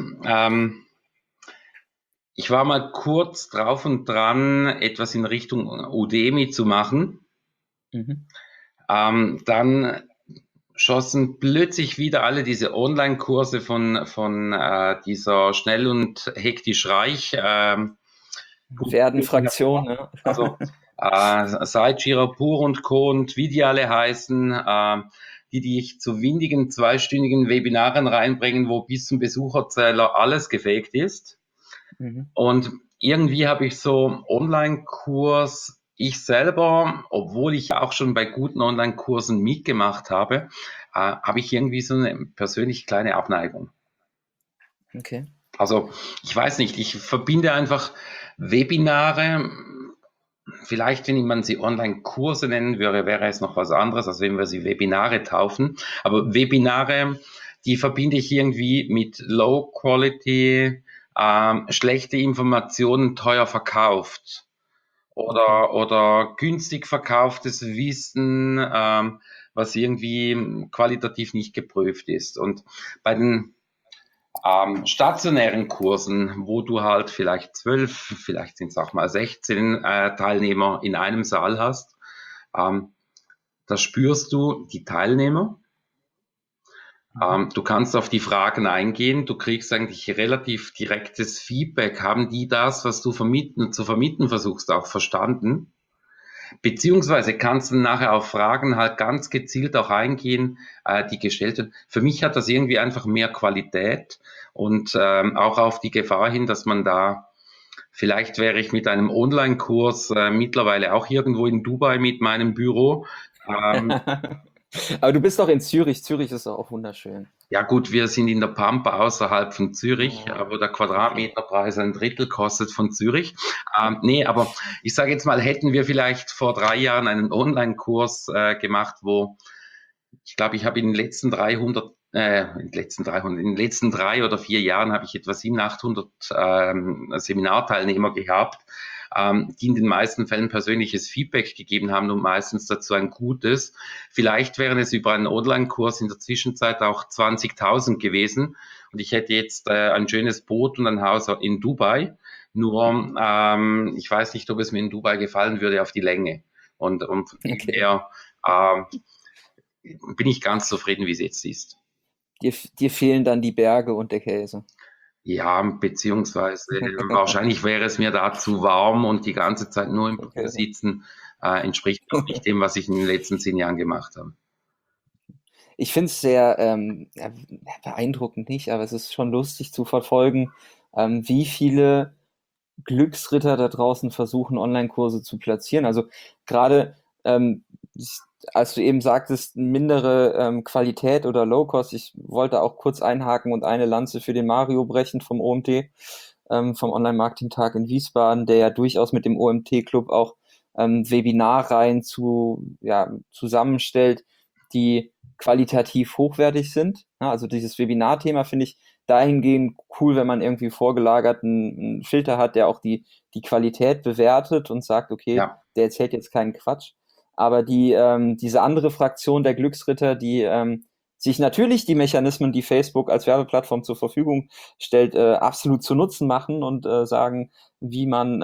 Ich war mal kurz drauf und dran, etwas in Richtung Udemy zu machen. Dann schossen plötzlich wieder alle diese Online-Kurse von dieser Schnell und hektisch reich werden Fraktion, ne? Also Sideshare, Pur und Co. und wie die alle heißen, die ich zu windigen zweistündigen Webinaren reinbringen, wo bis zum Besucherzähler alles gefaked ist. Und irgendwie habe ich so Online-Kurs, ich selber, obwohl ich auch schon bei guten Online-Kursen mitgemacht habe, habe ich irgendwie so eine persönlich kleine Abneigung. Okay. Also ich weiß nicht, ich verbinde einfach Webinare, vielleicht wenn man sie Online-Kurse nennen würde, wäre es noch was anderes, als wenn wir sie Webinare taufen. Aber Webinare, die verbinde ich irgendwie mit Low Quality, schlechte Informationen teuer verkauft oder günstig verkauftes Wissen, was irgendwie qualitativ nicht geprüft ist. Und bei den stationären Kursen, wo du halt vielleicht 12, vielleicht sind es auch mal 16 Teilnehmer in einem Saal hast, da spürst du die Teilnehmer. Du kannst auf die Fragen eingehen, du kriegst eigentlich relativ direktes Feedback. Haben die das, was du zu vermitteln versuchst, auch verstanden? Beziehungsweise kannst du nachher auf Fragen halt ganz gezielt auch eingehen, die gestellt werden. Für mich hat das irgendwie einfach mehr Qualität und auch auf die Gefahr hin, dass man da, vielleicht wäre ich mit einem Online-Kurs mittlerweile auch irgendwo in Dubai mit meinem Büro. Aber du bist doch in Zürich. Zürich ist doch auch wunderschön. Ja gut, wir sind in der Pampa außerhalb von Zürich, wo der Quadratmeterpreis ein Drittel kostet von Zürich. Nee, aber ich sage jetzt mal, hätten wir vielleicht vor 3 Jahren einen Online-Kurs gemacht, wo ich glaube, ich habe in den letzten 3 oder 4 Jahren habe ich etwa 700, 800 Seminarteilnehmer gehabt, die in den meisten Fällen persönliches Feedback gegeben haben und meistens dazu ein gutes. Vielleicht wären es über einen Online-Kurs in der Zwischenzeit auch 20.000 gewesen und ich hätte jetzt ein schönes Boot und ein Haus in Dubai. Nur ich weiß nicht, ob es mir in Dubai gefallen würde auf die Länge. Und eher bin ich ganz zufrieden, wie es jetzt ist. Dir fehlen dann die Berge und der Käse. Ja, beziehungsweise wahrscheinlich wäre es mir da zu warm und die ganze Zeit nur im Büro sitzen, entspricht auch nicht dem, was ich in den letzten 10 Jahren gemacht habe. Ich finde es sehr beeindruckend nicht, aber es ist schon lustig zu verfolgen, wie viele Glücksritter da draußen versuchen, Online-Kurse zu platzieren. Also gerade als du eben sagtest, mindere Qualität oder Low-Cost, ich wollte auch kurz einhaken und eine Lanze für den Mario brechen vom OMT, vom Online-Marketing-Tag in Wiesbaden, der ja durchaus mit dem OMT-Club auch Webinarreihen zusammenstellt, die qualitativ hochwertig sind. Ja, also dieses Webinar-Thema finde ich dahingehend cool, wenn man irgendwie vorgelagert einen Filter hat, der auch die Qualität bewertet und sagt, okay, der erzählt jetzt keinen Quatsch. Aber diese andere Fraktion der Glücksritter, die sich natürlich die Mechanismen, die Facebook als Werbeplattform zur Verfügung stellt, absolut zu Nutzen machen und sagen, wie man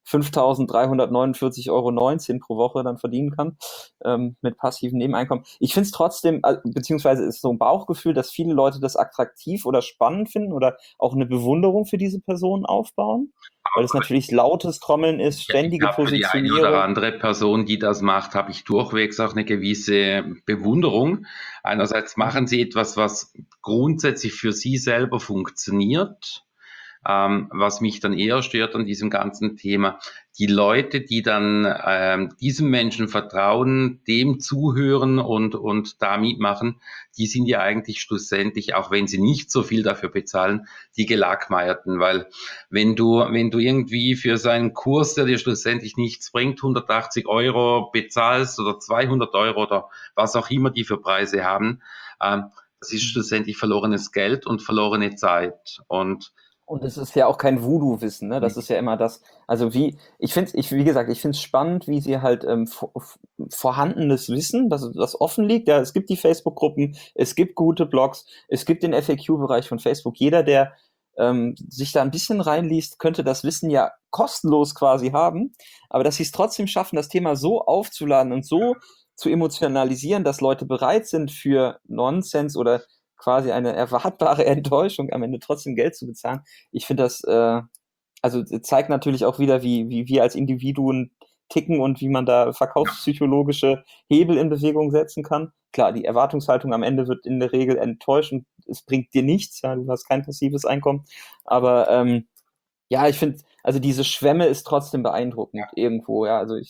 5.349,19 € pro Woche dann verdienen kann, mit passivem Nebeneinkommen. Ich finde es trotzdem, beziehungsweise ist so ein Bauchgefühl, dass viele Leute das attraktiv oder spannend finden oder auch eine Bewunderung für diese Person aufbauen, weil es natürlich lautes Trommeln ist, ständige Ich habe für die eine oder Positionierung. andere Person, die das macht, habe ich durchwegs auch eine gewisse Bewunderung. Einerseits machen sie etwas, was grundsätzlich für sie selber funktioniert. Was mich dann eher stört an diesem ganzen Thema, die Leute, die dann diesem Menschen vertrauen, dem zuhören und da mitmachen, die sind ja eigentlich schlussendlich, auch wenn sie nicht so viel dafür bezahlen, die Gelackmeierten, weil wenn du irgendwie für seinen Kurs, der dir schlussendlich nichts bringt, 180 € bezahlst oder 200 € oder was auch immer die für Preise haben, das ist schlussendlich verlorenes Geld und verlorene Zeit. Und es ist ja auch kein Voodoo-Wissen, ne? Das ist ja immer das, also wie gesagt, ich finde es spannend, wie sie halt vorhandenes Wissen, das offen liegt. Ja, es gibt die Facebook-Gruppen, es gibt gute Blogs, es gibt den FAQ-Bereich von Facebook. Jeder, der sich da ein bisschen reinliest, könnte das Wissen ja kostenlos quasi haben, aber dass sie es trotzdem schaffen, das Thema so aufzuladen und so zu emotionalisieren, dass Leute bereit sind für Nonsens oder quasi eine erwartbare Enttäuschung am Ende trotzdem Geld zu bezahlen. Ich finde das, also zeigt natürlich auch wieder, wie wir als Individuen ticken und wie man da verkaufspsychologische Hebel in Bewegung setzen kann. Klar, die Erwartungshaltung am Ende wird in der Regel enttäuscht und es bringt dir nichts, ja, du hast kein passives Einkommen. Aber ja, ich finde, also diese Schwemme ist trotzdem beeindruckend irgendwo, ja. Also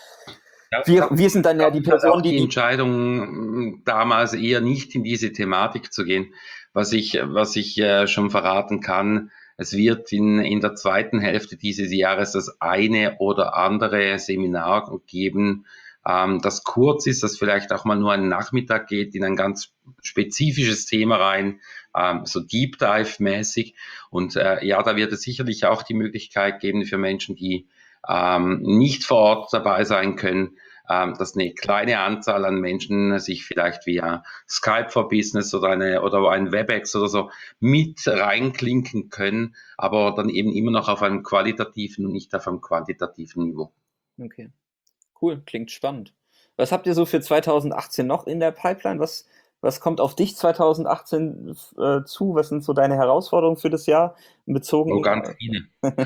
wir sind dann ja die Person, die Entscheidung damals eher nicht in diese Thematik zu gehen. Was ich schon verraten kann, es wird in der zweiten Hälfte dieses Jahres das eine oder andere Seminar geben, das kurz ist, das vielleicht auch mal nur einen Nachmittag geht, in ein ganz spezifisches Thema rein, so Deep Dive-mäßig. Und ja, da wird es sicherlich auch die Möglichkeit geben für Menschen, die nicht vor Ort dabei sein können, dass eine kleine Anzahl an Menschen sich vielleicht via Skype for Business oder ein WebEx oder so mit reinklinken können, aber dann eben immer noch auf einem qualitativen und nicht auf einem quantitativen Niveau. Okay, cool, klingt spannend. Was habt ihr so für 2018 noch in der Pipeline? Was kommt auf dich 2018 zu? Was sind so deine Herausforderungen für das Jahr bezogen? Oh, ganz viele.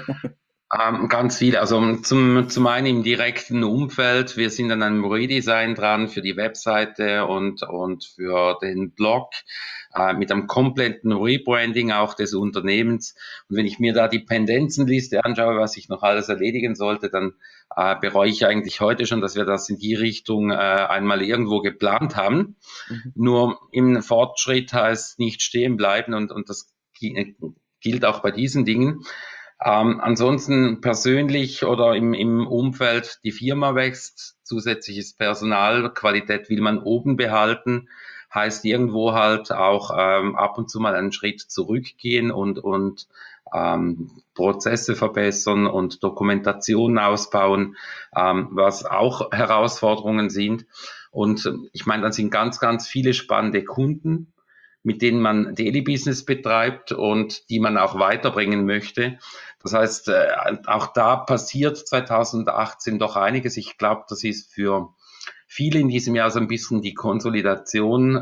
Ganz viel. Also zum einen im direkten Umfeld. Wir sind an einem Redesign dran für die Webseite und für den Blog, mit einem kompletten Rebranding auch des Unternehmens. Und wenn ich mir da die Pendenzenliste anschaue, was ich noch alles erledigen sollte, dann bereue ich eigentlich heute schon, dass wir das in die Richtung einmal irgendwo geplant haben. Nur im Fortschritt heißt nicht stehen bleiben und das gilt auch bei diesen Dingen. Ansonsten persönlich oder im Umfeld, die Firma wächst, zusätzliches Personal, Qualität will man oben behalten, heißt irgendwo halt auch ab und zu mal einen Schritt zurückgehen und Prozesse verbessern und Dokumentation ausbauen, was auch Herausforderungen sind. Und ich meine, dann sind ganz, ganz viele spannende Kunden, mit denen man Daily Business betreibt und die man auch weiterbringen möchte. Das heißt, auch da passiert 2018 doch einiges. Ich glaube, das ist für viele in diesem Jahr so ein bisschen die Konsolidierung,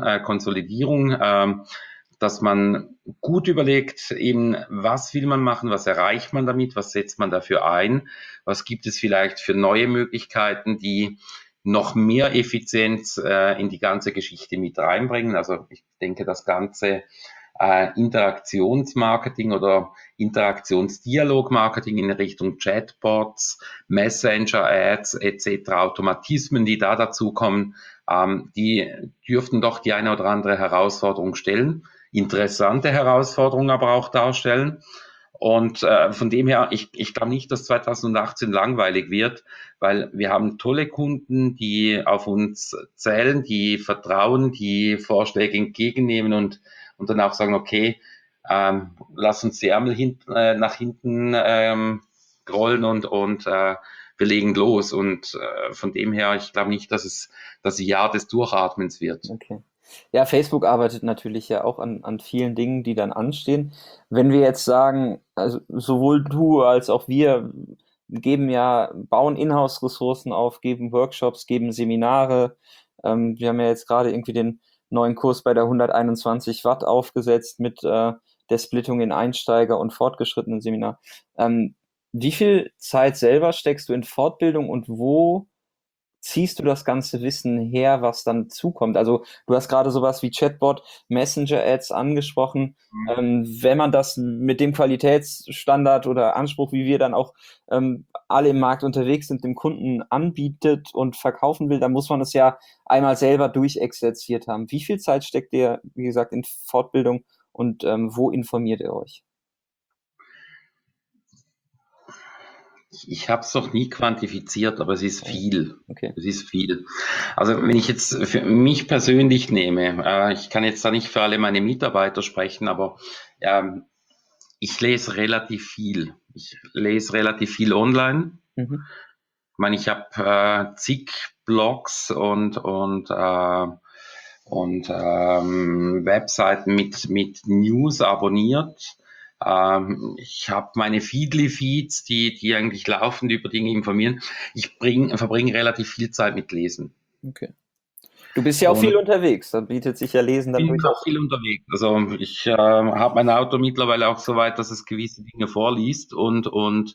dass man gut überlegt, eben, was will man machen, was erreicht man damit, was setzt man dafür ein, was gibt es vielleicht für neue Möglichkeiten, die noch mehr Effizienz in die ganze Geschichte mit reinbringen. Also ich denke, das ganze Interaktionsmarketing oder Interaktionsdialogmarketing in Richtung Chatbots, Messenger-Ads etc., Automatismen, die da dazukommen, die dürften doch die eine oder andere Herausforderung stellen, interessante Herausforderungen aber auch darstellen. Und von dem her, ich glaube nicht, dass 2018 langweilig wird, weil wir haben tolle Kunden, die auf uns zählen, die vertrauen, die Vorschläge entgegennehmen und dann auch sagen, okay, lass uns die Ärmel nach hinten rollen und wir legen los. Und von dem her, ich glaube nicht, dass es das Jahr des Durchatmens wird. Okay. Ja, Facebook arbeitet natürlich ja auch an vielen Dingen, die dann anstehen. Wenn wir jetzt sagen, also sowohl du als auch wir bauen Inhouse-Ressourcen auf, geben Workshops, geben Seminare. Wir haben ja jetzt gerade irgendwie den neuen Kurs bei der 121 Watt aufgesetzt mit der Splittung in Einsteiger- und fortgeschrittenen Seminar. Wie viel Zeit selber steckst du in Fortbildung und wo ziehst du das ganze Wissen her, was dann zukommt? Also du hast gerade sowas wie Chatbot, Messenger-Ads angesprochen. Wenn man das mit dem Qualitätsstandard oder Anspruch, wie wir dann auch alle im Markt unterwegs sind, dem Kunden anbietet und verkaufen will, dann muss man es ja einmal selber durchexerziert haben. Wie viel Zeit steckt ihr, wie gesagt, in Fortbildung und wo informiert ihr euch? Ich habe es noch nie quantifiziert, aber es ist viel. Okay. Es ist viel. Also wenn ich jetzt für mich persönlich nehme, ich kann jetzt da nicht für alle meine Mitarbeiter sprechen, aber ich lese relativ viel. Ich lese relativ viel online. Mhm. Ich meine, ich habe zig Blogs und Webseiten mit News abonniert. Ich habe meine Feedly-Feeds, die eigentlich laufend über Dinge informieren. Ich verbringe relativ viel Zeit mit Lesen. Okay. Du bist ja auch viel unterwegs, da bietet sich ja Lesen dann Ich bin durchaus. auch viel unterwegs. Also ich habe mein Auto mittlerweile auch so weit, dass es gewisse Dinge vorliest und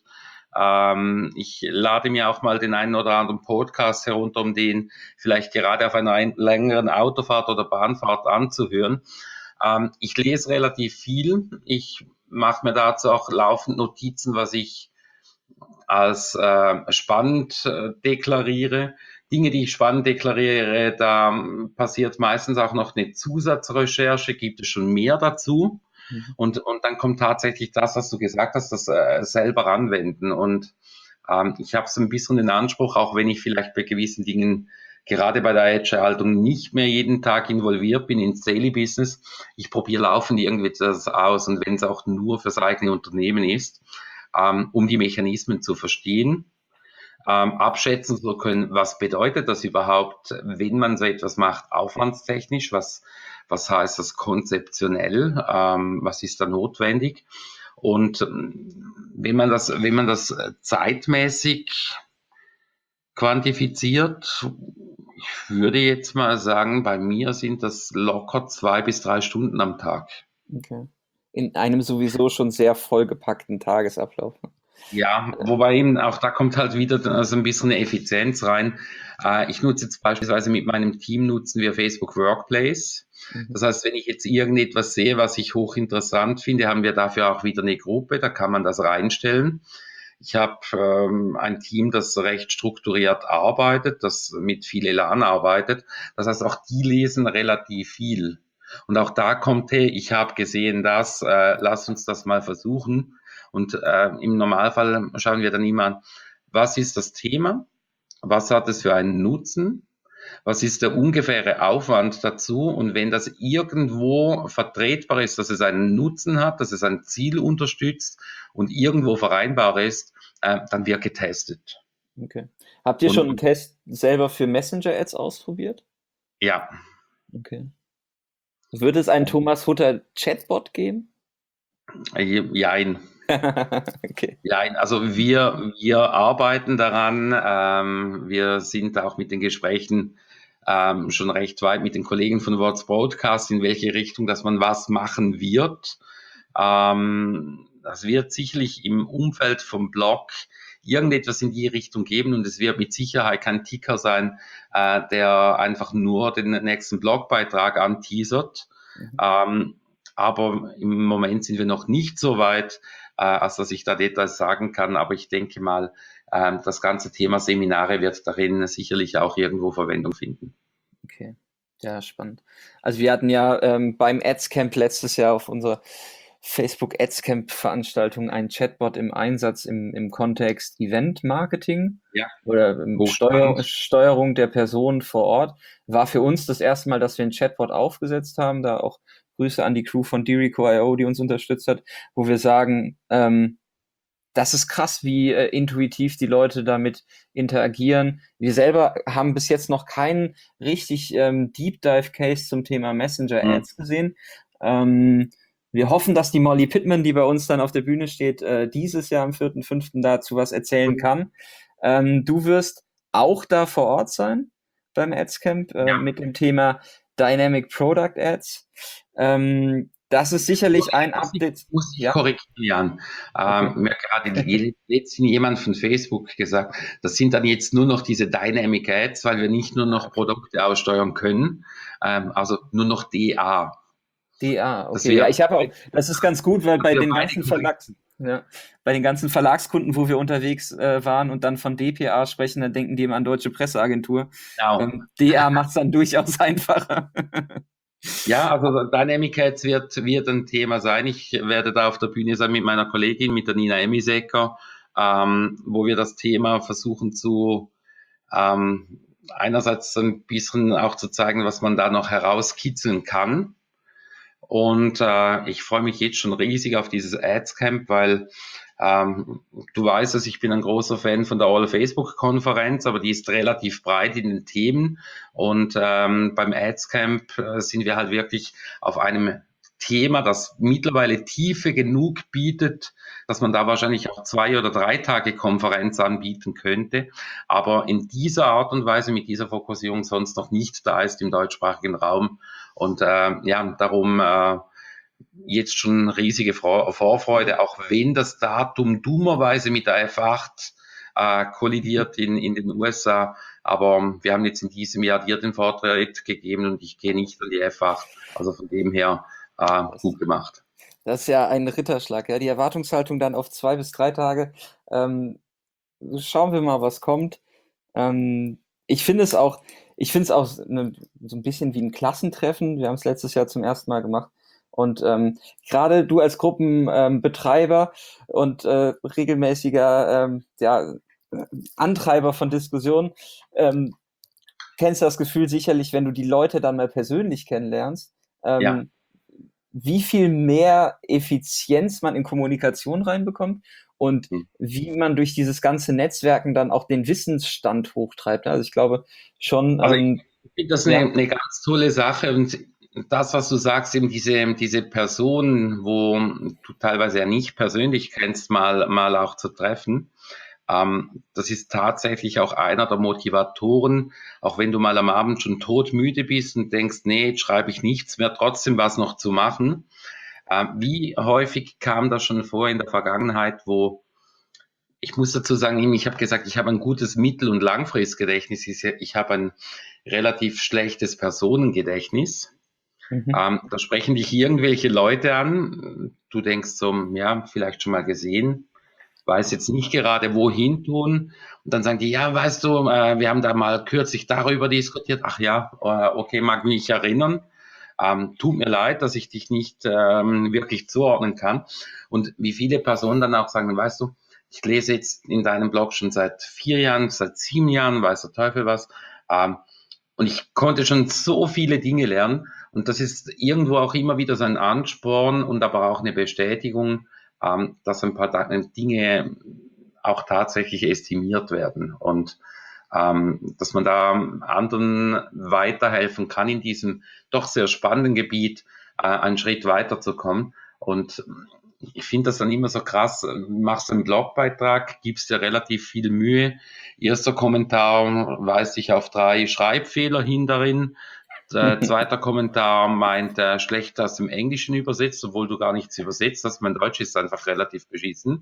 ich lade mir auch mal den einen oder anderen Podcast herunter, um den vielleicht gerade auf einer längeren Autofahrt oder Bahnfahrt anzuhören. Ich lese relativ viel. Ich mache mir dazu auch laufend Notizen, was ich als spannend deklariere. Dinge, die ich spannend deklariere, da passiert meistens auch noch eine Zusatzrecherche, gibt es schon mehr dazu. Und dann kommt tatsächlich das, was du gesagt hast, das selber anwenden. Und ich habe so ein bisschen den Anspruch, auch wenn ich vielleicht bei gewissen Dingen gerade bei der Agile-Haltung nicht mehr jeden Tag involviert bin ins Daily Business, ich probiere laufend irgendwie das aus und wenn es auch nur fürs eigene Unternehmen ist, um die Mechanismen zu verstehen, abschätzen zu können, was bedeutet das überhaupt, wenn man so etwas macht, aufwandstechnisch, was heißt das konzeptionell, was ist da notwendig? Und wenn man das zeitmäßig quantifiziert, ich würde jetzt mal sagen, bei mir sind das locker 2 bis 3 Stunden am Tag. Okay. In einem sowieso schon sehr vollgepackten Tagesablauf. Ja, wobei eben auch da kommt halt wieder so ein bisschen eine Effizienz rein. Ich nutze jetzt beispielsweise mit meinem Team nutzen wir Facebook Workplace. Das heißt, wenn ich jetzt irgendetwas sehe, was ich hochinteressant finde, haben wir dafür auch wieder eine Gruppe, da kann man das reinstellen. Ich habe ein Team, das recht strukturiert arbeitet, das mit viel Elan arbeitet. Das heißt, auch die lesen relativ viel. Und auch da kommt, hey, ich habe gesehen das, lass uns das mal versuchen. Und im Normalfall schauen wir dann immer an, was ist das Thema? Was hat es für einen Nutzen? Was ist der ungefähre Aufwand dazu? Und wenn das irgendwo vertretbar ist, dass es einen Nutzen hat, dass es ein Ziel unterstützt und irgendwo vereinbar ist, dann wird getestet. Okay. Habt ihr schon einen Test selber für Messenger-Ads ausprobiert? Ja. Okay. Würde es einen Thomas Hutter Chatbot geben? Jein. Okay. Jein. Also wir arbeiten daran. Wir sind auch mit den Gesprächen schon recht weit mit den Kollegen von What's Broadcast, in welche Richtung, dass man was machen wird. Das wird sicherlich im Umfeld vom Blog irgendetwas in die Richtung geben und es wird mit Sicherheit kein Ticker sein, der einfach nur den nächsten Blogbeitrag anteasert. Aber im Moment sind wir noch nicht so weit, als dass ich da Details sagen kann. Aber ich denke mal, das ganze Thema Seminare wird darin sicherlich auch irgendwo Verwendung finden. Okay, ja, spannend. Also wir hatten ja beim Adscamp letztes Jahr auf unserer Facebook Adscamp Veranstaltung einen Chatbot im Einsatz im Kontext Event Marketing oder Steuerung der Person vor Ort. War für uns das erste Mal, dass wir einen Chatbot aufgesetzt haben, da auch Grüße an die Crew von Dirico.io, die uns unterstützt hat, wo wir sagen, das ist krass, wie intuitiv die Leute damit interagieren. Wir selber haben bis jetzt noch keinen richtig Deep Dive Case zum Thema Messenger Ads gesehen. Wir hoffen, dass die Molly Pittman, die bei uns dann auf der Bühne steht, dieses Jahr am 4.5. dazu was erzählen kann. Du wirst auch da vor Ort sein beim Adscamp mit dem Thema Dynamic Product Ads. Das ist sicherlich ein Update. Muss ich korrigieren, Jan. Mir hat gerade letztens jemand von Facebook gesagt, das sind dann jetzt nur noch diese Dynamic Ads, weil wir nicht nur noch Produkte aussteuern können, also nur noch DA. DA, okay. Ja, ich habe auch, das ist ganz gut, weil bei den ganzen bei den ganzen Verlagskunden, wo wir unterwegs waren und dann von DPA sprechen, dann denken die immer an Deutsche Presseagentur. Genau. DA macht es dann durchaus einfacher. Ja, also Dynamic Ads wird ein Thema sein. Ich werde da auf der Bühne sein mit meiner Kollegin, mit der Nina Emisecker, wo wir das Thema versuchen zu einerseits ein bisschen auch zu zeigen, was man da noch herauskitzeln kann. Und ich freue mich jetzt schon riesig auf dieses Adscamp, weil du weißt, dass ich bin ein großer Fan von der All-Facebook-Konferenz, aber die ist relativ breit in den Themen. Und beim Adscamp sind wir halt wirklich auf einem Thema, das mittlerweile Tiefe genug bietet, dass man da wahrscheinlich auch 2 oder 3 Tage Konferenz anbieten könnte, aber in dieser Art und Weise, mit dieser Fokussierung sonst noch nicht da ist im deutschsprachigen Raum. Und darum jetzt schon riesige Vorfreude, auch wenn das Datum dummerweise mit der F8 kollidiert in den USA. Aber wir haben jetzt in diesem Jahr dir den Vortritt gegeben und ich gehe nicht an die F8. Also von dem her gut gemacht. Das ist ja ein Ritterschlag, ja. Die Erwartungshaltung dann auf 2 bis 3 Tage. Schauen wir mal, was kommt. Ich finde es auch so ein bisschen wie ein Klassentreffen. Wir haben es letztes Jahr zum ersten Mal gemacht. Und gerade du als Gruppenbetreiber und regelmäßiger Antreiber von Diskussionen kennst das Gefühl sicherlich, wenn du die Leute dann mal persönlich kennenlernst, wie viel mehr Effizienz man in Kommunikation reinbekommt und wie man durch dieses ganze Netzwerken dann auch den Wissensstand hochtreibt. Also ich glaube schon. Also ich finde das eine ganz tolle Sache und das, was du sagst, eben diese Personen, wo du teilweise ja nicht persönlich kennst, mal auch zu treffen. Das ist tatsächlich auch einer der Motivatoren, auch wenn du mal am Abend schon todmüde bist und denkst, nee, jetzt schreibe ich nichts mehr, trotzdem was noch zu machen. Wie häufig kam das schon vor in der Vergangenheit, wo ich muss dazu sagen, ich habe gesagt, ich habe ein gutes Mittel- und Langfristgedächtnis. Ich habe ein relativ schlechtes Personengedächtnis. Da sprechen dich irgendwelche Leute an. Du denkst so, ja, vielleicht schon mal gesehen. Weiß jetzt nicht gerade, wohin tun. Und dann sagen die, ja, weißt du, wir haben da mal kürzlich darüber diskutiert. Ach ja, okay, mag mich erinnern. Tut mir leid, dass ich dich nicht wirklich zuordnen kann. Und wie viele Personen dann auch sagen, weißt du, ich lese jetzt in deinem Blog schon seit 4 Jahren, seit 7 Jahren, weiß der Teufel was. Und ich konnte schon so viele Dinge lernen. Und das ist irgendwo auch immer wieder so ein Ansporn und aber auch eine Bestätigung, dass ein paar Dinge auch tatsächlich estimiert werden und dass man da anderen weiterhelfen kann, in diesem doch sehr spannenden Gebiet einen Schritt weiterzukommen. Und ich finde das dann immer so krass, machst einen Blogbeitrag, gibst dir relativ viel Mühe. Erster Kommentar weist dich auf 3 Schreibfehler hin darin. Zweiter Kommentar meint, schlecht aus dem Englischen übersetzt, obwohl du gar nichts übersetzt hast. Mein Deutsch ist einfach relativ beschissen.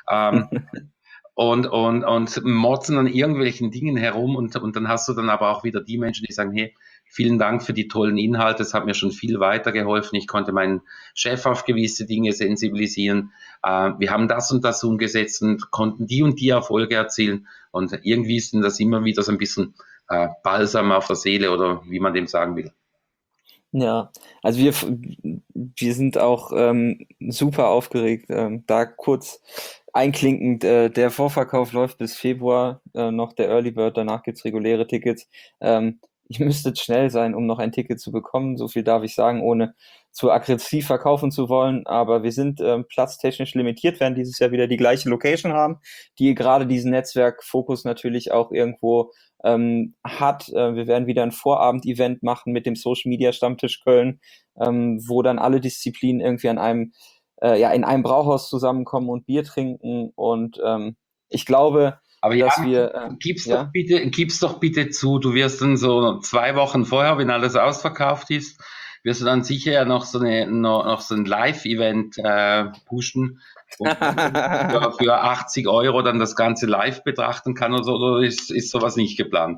Und motzen an irgendwelchen Dingen herum und dann hast du dann aber auch wieder die Menschen, die sagen, hey, vielen Dank für die tollen Inhalte, es hat mir schon viel weitergeholfen, ich konnte meinen Chef auf gewisse Dinge sensibilisieren, wir haben das und das umgesetzt und konnten die und die Erfolge erzielen und irgendwie ist denn das immer wieder so ein bisschen Balsam auf der Seele oder wie man dem sagen will. Ja, also wir sind auch super aufgeregt. Da kurz einklinkend, der Vorverkauf läuft bis Februar, noch der Early Bird, danach gibt's reguläre Tickets. ihr müsstet schnell sein, um noch ein Ticket zu bekommen. So viel darf ich sagen, ohne zu aggressiv verkaufen zu wollen. Aber wir sind platztechnisch limitiert, werden dieses Jahr wieder die gleiche Location haben, die gerade diesen Netzwerkfokus natürlich auch irgendwo hat. Wir werden wieder ein Vorabend-Event machen mit dem Social Media Stammtisch Köln, wo dann alle Disziplinen irgendwie an einem, in einem Brauhaus zusammenkommen und Bier trinken. Und ich glaube, Aber dass Jan, wir, gib's doch bitte zu, du wirst dann so 2 Wochen vorher, wenn alles ausverkauft ist, wirst du dann sicher ja noch noch so ein Live-Event pushen, wo man für 80 € dann das Ganze live betrachten kann oder ist sowas nicht geplant?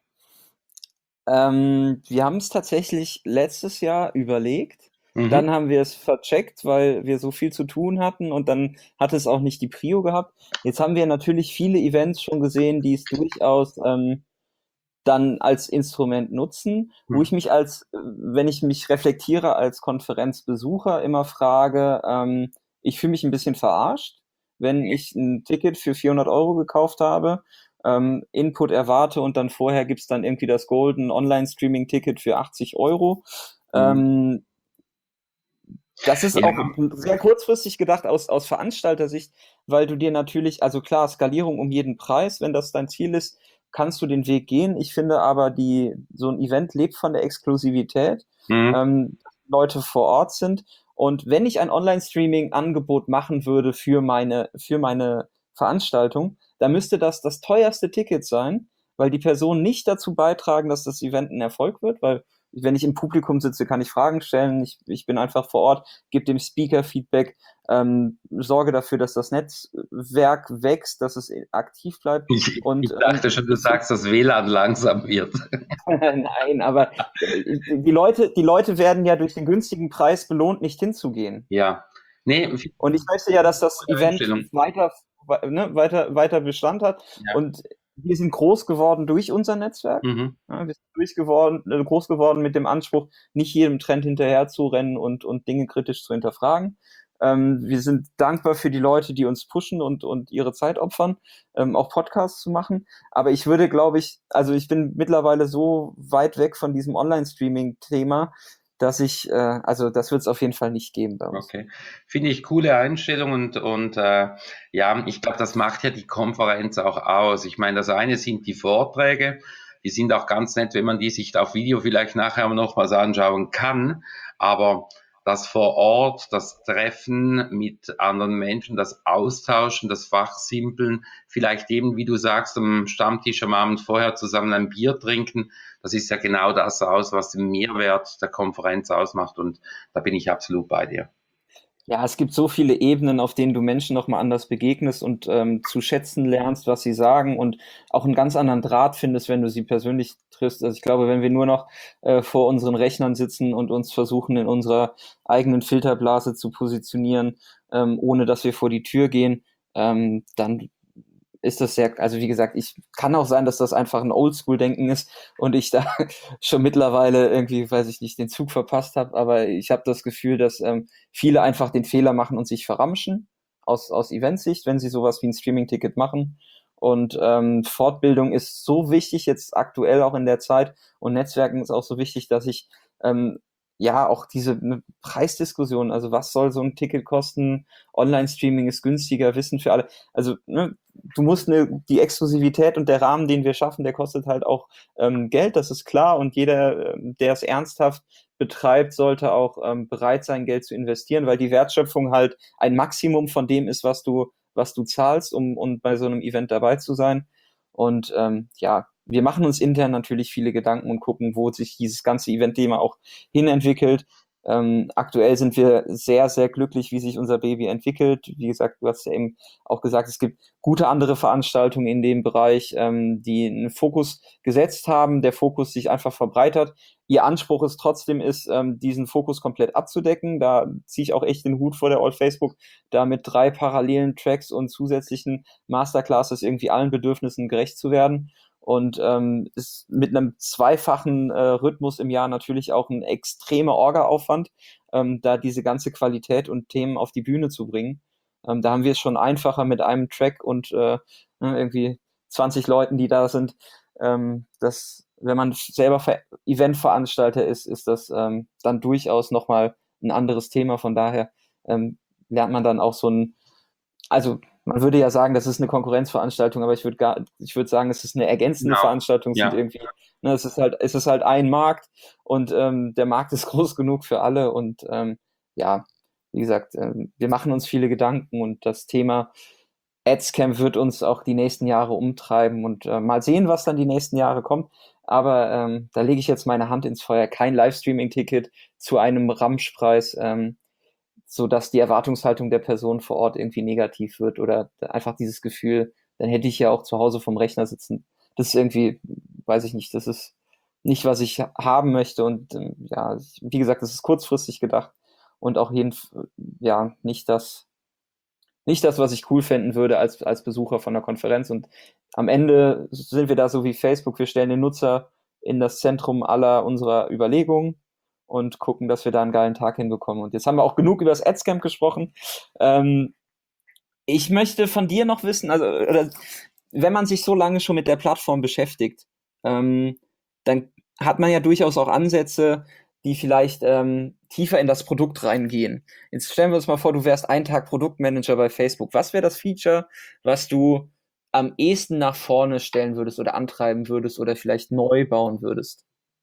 Wir haben es tatsächlich letztes Jahr überlegt. Mhm. Dann haben wir es vercheckt, weil wir so viel zu tun hatten und dann hat es auch nicht die Prio gehabt. Jetzt haben wir natürlich viele Events schon gesehen, die es durchaus dann als Instrument nutzen, wo ich mich wenn ich mich reflektiere als Konferenzbesucher, immer frage, ich fühle mich ein bisschen verarscht, wenn ich ein Ticket für 400 € gekauft habe, Input erwarte und dann vorher gibt's dann irgendwie das Golden Online-Streaming-Ticket für 80 €. Mhm. Das ist Ja. auch sehr kurzfristig gedacht aus Veranstaltersicht, weil du dir natürlich, also klar, Skalierung um jeden Preis, wenn das dein Ziel ist, kannst du den Weg gehen. Ich finde aber, so ein Event lebt von der Exklusivität, Mhm. Leute vor Ort sind. Und wenn ich ein Online-Streaming-Angebot machen würde für meine Veranstaltung, dann müsste das teuerste Ticket sein, weil die Personen nicht dazu beitragen, dass das Event ein Erfolg wird, weil wenn ich im Publikum sitze, kann ich Fragen stellen. Ich bin einfach vor Ort, gebe dem Speaker Feedback, sorge dafür, dass das Netzwerk wächst, dass es aktiv bleibt. Ich dachte schon, du sagst, dass WLAN langsam wird. Nein, aber die Leute werden ja durch den günstigen Preis belohnt, nicht hinzugehen. Ja. Nee, Und ich möchte ja, dass das Event Einstellung. weiter Bestand hat. Ja. Und wir sind groß geworden durch unser Netzwerk. Mhm. Ja, wir sind groß geworden mit dem Anspruch, nicht jedem Trend hinterher zu rennen und Dinge kritisch zu hinterfragen. Wir sind dankbar für die Leute, die uns pushen und ihre Zeit opfern, auch Podcasts zu machen. Aber ich würde, glaube ich, also ich bin mittlerweile so weit weg von diesem Online-Streaming-Thema, dass also das wird es auf jeden Fall nicht geben bei uns. Okay. Finde ich coole Einstellung und ja, ich glaube, das macht ja die Konferenz auch aus. Ich meine, das eine sind die Vorträge, die sind auch ganz nett, wenn man die sich auf Video vielleicht nachher nochmals anschauen kann, aber das vor Ort, das Treffen mit anderen Menschen, das Austauschen, das Fachsimpeln, vielleicht eben, wie du sagst, am Stammtisch am Abend vorher zusammen ein Bier trinken, das ist ja genau das aus, was den Mehrwert der Konferenz ausmacht und da bin ich absolut bei dir. Ja, es gibt so viele Ebenen, auf denen du Menschen nochmal anders begegnest und zu schätzen lernst, was sie sagen und auch einen ganz anderen Draht findest, wenn du sie persönlich triffst. Also ich glaube, wenn wir nur noch vor unseren Rechnern sitzen und uns versuchen, in unserer eigenen Filterblase zu positionieren, ohne dass wir vor die Tür gehen, dann ist das sehr, also wie gesagt, kann auch sein, dass das einfach ein Oldschool-Denken ist und ich da schon mittlerweile irgendwie, weiß ich nicht, den Zug verpasst habe, aber ich habe das Gefühl, dass viele einfach den Fehler machen und sich verramschen aus Eventsicht, wenn sie sowas wie ein Streaming-Ticket machen. Und Fortbildung ist so wichtig, jetzt aktuell auch in der Zeit und Netzwerken ist auch so wichtig, dass ich auch diese Preisdiskussion, also was soll so ein Ticket kosten? Online-Streaming ist günstiger, Wissen für alle. Also du musst die Exklusivität und der Rahmen, den wir schaffen, der kostet halt auch Geld, das ist klar. Und jeder, der es ernsthaft betreibt, sollte auch bereit sein, Geld zu investieren, weil die Wertschöpfung halt ein Maximum von dem ist, was du zahlst, um bei so einem Event dabei zu sein. Und wir machen uns intern natürlich viele Gedanken und gucken, wo sich dieses ganze Event-Thema auch hinentwickelt. Aktuell sind wir sehr, sehr glücklich, wie sich unser Baby entwickelt. Wie gesagt, du hast ja eben auch gesagt, es gibt gute andere Veranstaltungen in dem Bereich, die einen Fokus gesetzt haben, der Fokus sich einfach verbreitert. Ihr Anspruch ist trotzdem, diesen Fokus komplett abzudecken. Da ziehe ich auch echt den Hut vor der Old Facebook, da mit 3 parallelen Tracks und zusätzlichen Masterclasses irgendwie allen Bedürfnissen gerecht zu werden. Und ist mit einem zweifachen Rhythmus im Jahr natürlich auch ein extremer Orga-Aufwand, da diese ganze Qualität und Themen auf die Bühne zu bringen. Da haben wir es schon einfacher mit einem Track und irgendwie 20 Leuten, die da sind. Das wenn man selber Eventveranstalter ist das dann durchaus nochmal ein anderes Thema. Von daher lernt man dann auch also man würde ja sagen, das ist eine Konkurrenzveranstaltung, aber ich würde sagen, es ist eine ergänzende Genau. Veranstaltung. Es Ja. sind irgendwie, ne, es ist halt ein Markt und der Markt ist groß genug für alle und ja, wie gesagt, wir machen uns viele Gedanken und das Thema Adscamp wird uns auch die nächsten Jahre umtreiben und mal sehen, was dann die nächsten Jahre kommt. Aber da lege ich jetzt meine Hand ins Feuer. Kein Livestreaming-Ticket zu einem Ramschpreis, sodass die Erwartungshaltung der Person vor Ort irgendwie negativ wird oder einfach dieses Gefühl, dann hätte ich ja auch zu Hause vom Rechner sitzen. Das ist irgendwie, weiß ich nicht, das ist nicht, was ich haben möchte und ja, wie gesagt, das ist kurzfristig gedacht und auch ja, nicht das, was ich cool finden würde als Besucher von der Konferenz. Und am Ende sind wir da so wie Facebook. Wir stellen den Nutzer in das Zentrum aller unserer Überlegungen und gucken, dass wir da einen geilen Tag hinbekommen. Und jetzt haben wir auch genug über das Adscamp gesprochen. Ich möchte von dir noch wissen, also, oder, wenn man sich so lange schon mit der Plattform beschäftigt, dann hat man ja durchaus auch Ansätze, die vielleicht tiefer in das Produkt reingehen. Jetzt stellen wir uns mal vor, du wärst einen Tag Produktmanager bei Facebook. Was wäre das Feature, was du am ehesten nach vorne stellen würdest oder antreiben würdest oder vielleicht neu bauen würdest?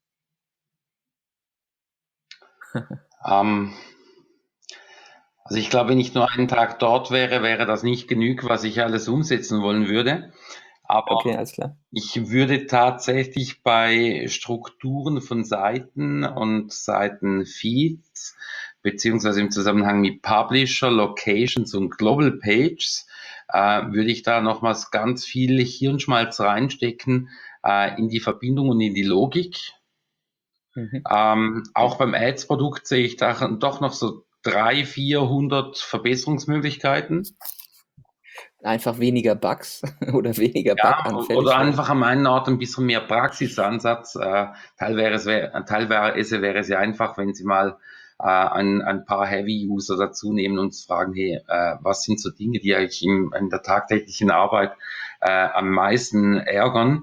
Also ich glaube, wenn ich nur einen Tag dort wäre, wäre das nicht genug, was ich alles umsetzen wollen würde. Aber Okay, alles klar. ich würde tatsächlich bei Strukturen von Seiten und Seitenfeeds, beziehungsweise im Zusammenhang mit Publisher, Locations und Global Pages, würde ich da nochmals ganz viel Hirnschmalz reinstecken in die Verbindung und in die Logik. Auch beim Ads-Produkt sehe ich da doch noch so 300, 400 Verbesserungsmöglichkeiten. Einfach weniger Bugs oder weniger Bug-Anfälligkeit. Oder einfach an meinen Ort ein bisschen mehr Praxisansatz. Teilweise wäre es ja einfach, wenn Sie mal ein paar Heavy-User dazu nehmen und fragen, hey, was sind so Dinge, die eigentlich in der tagtäglichen Arbeit am meisten ärgern?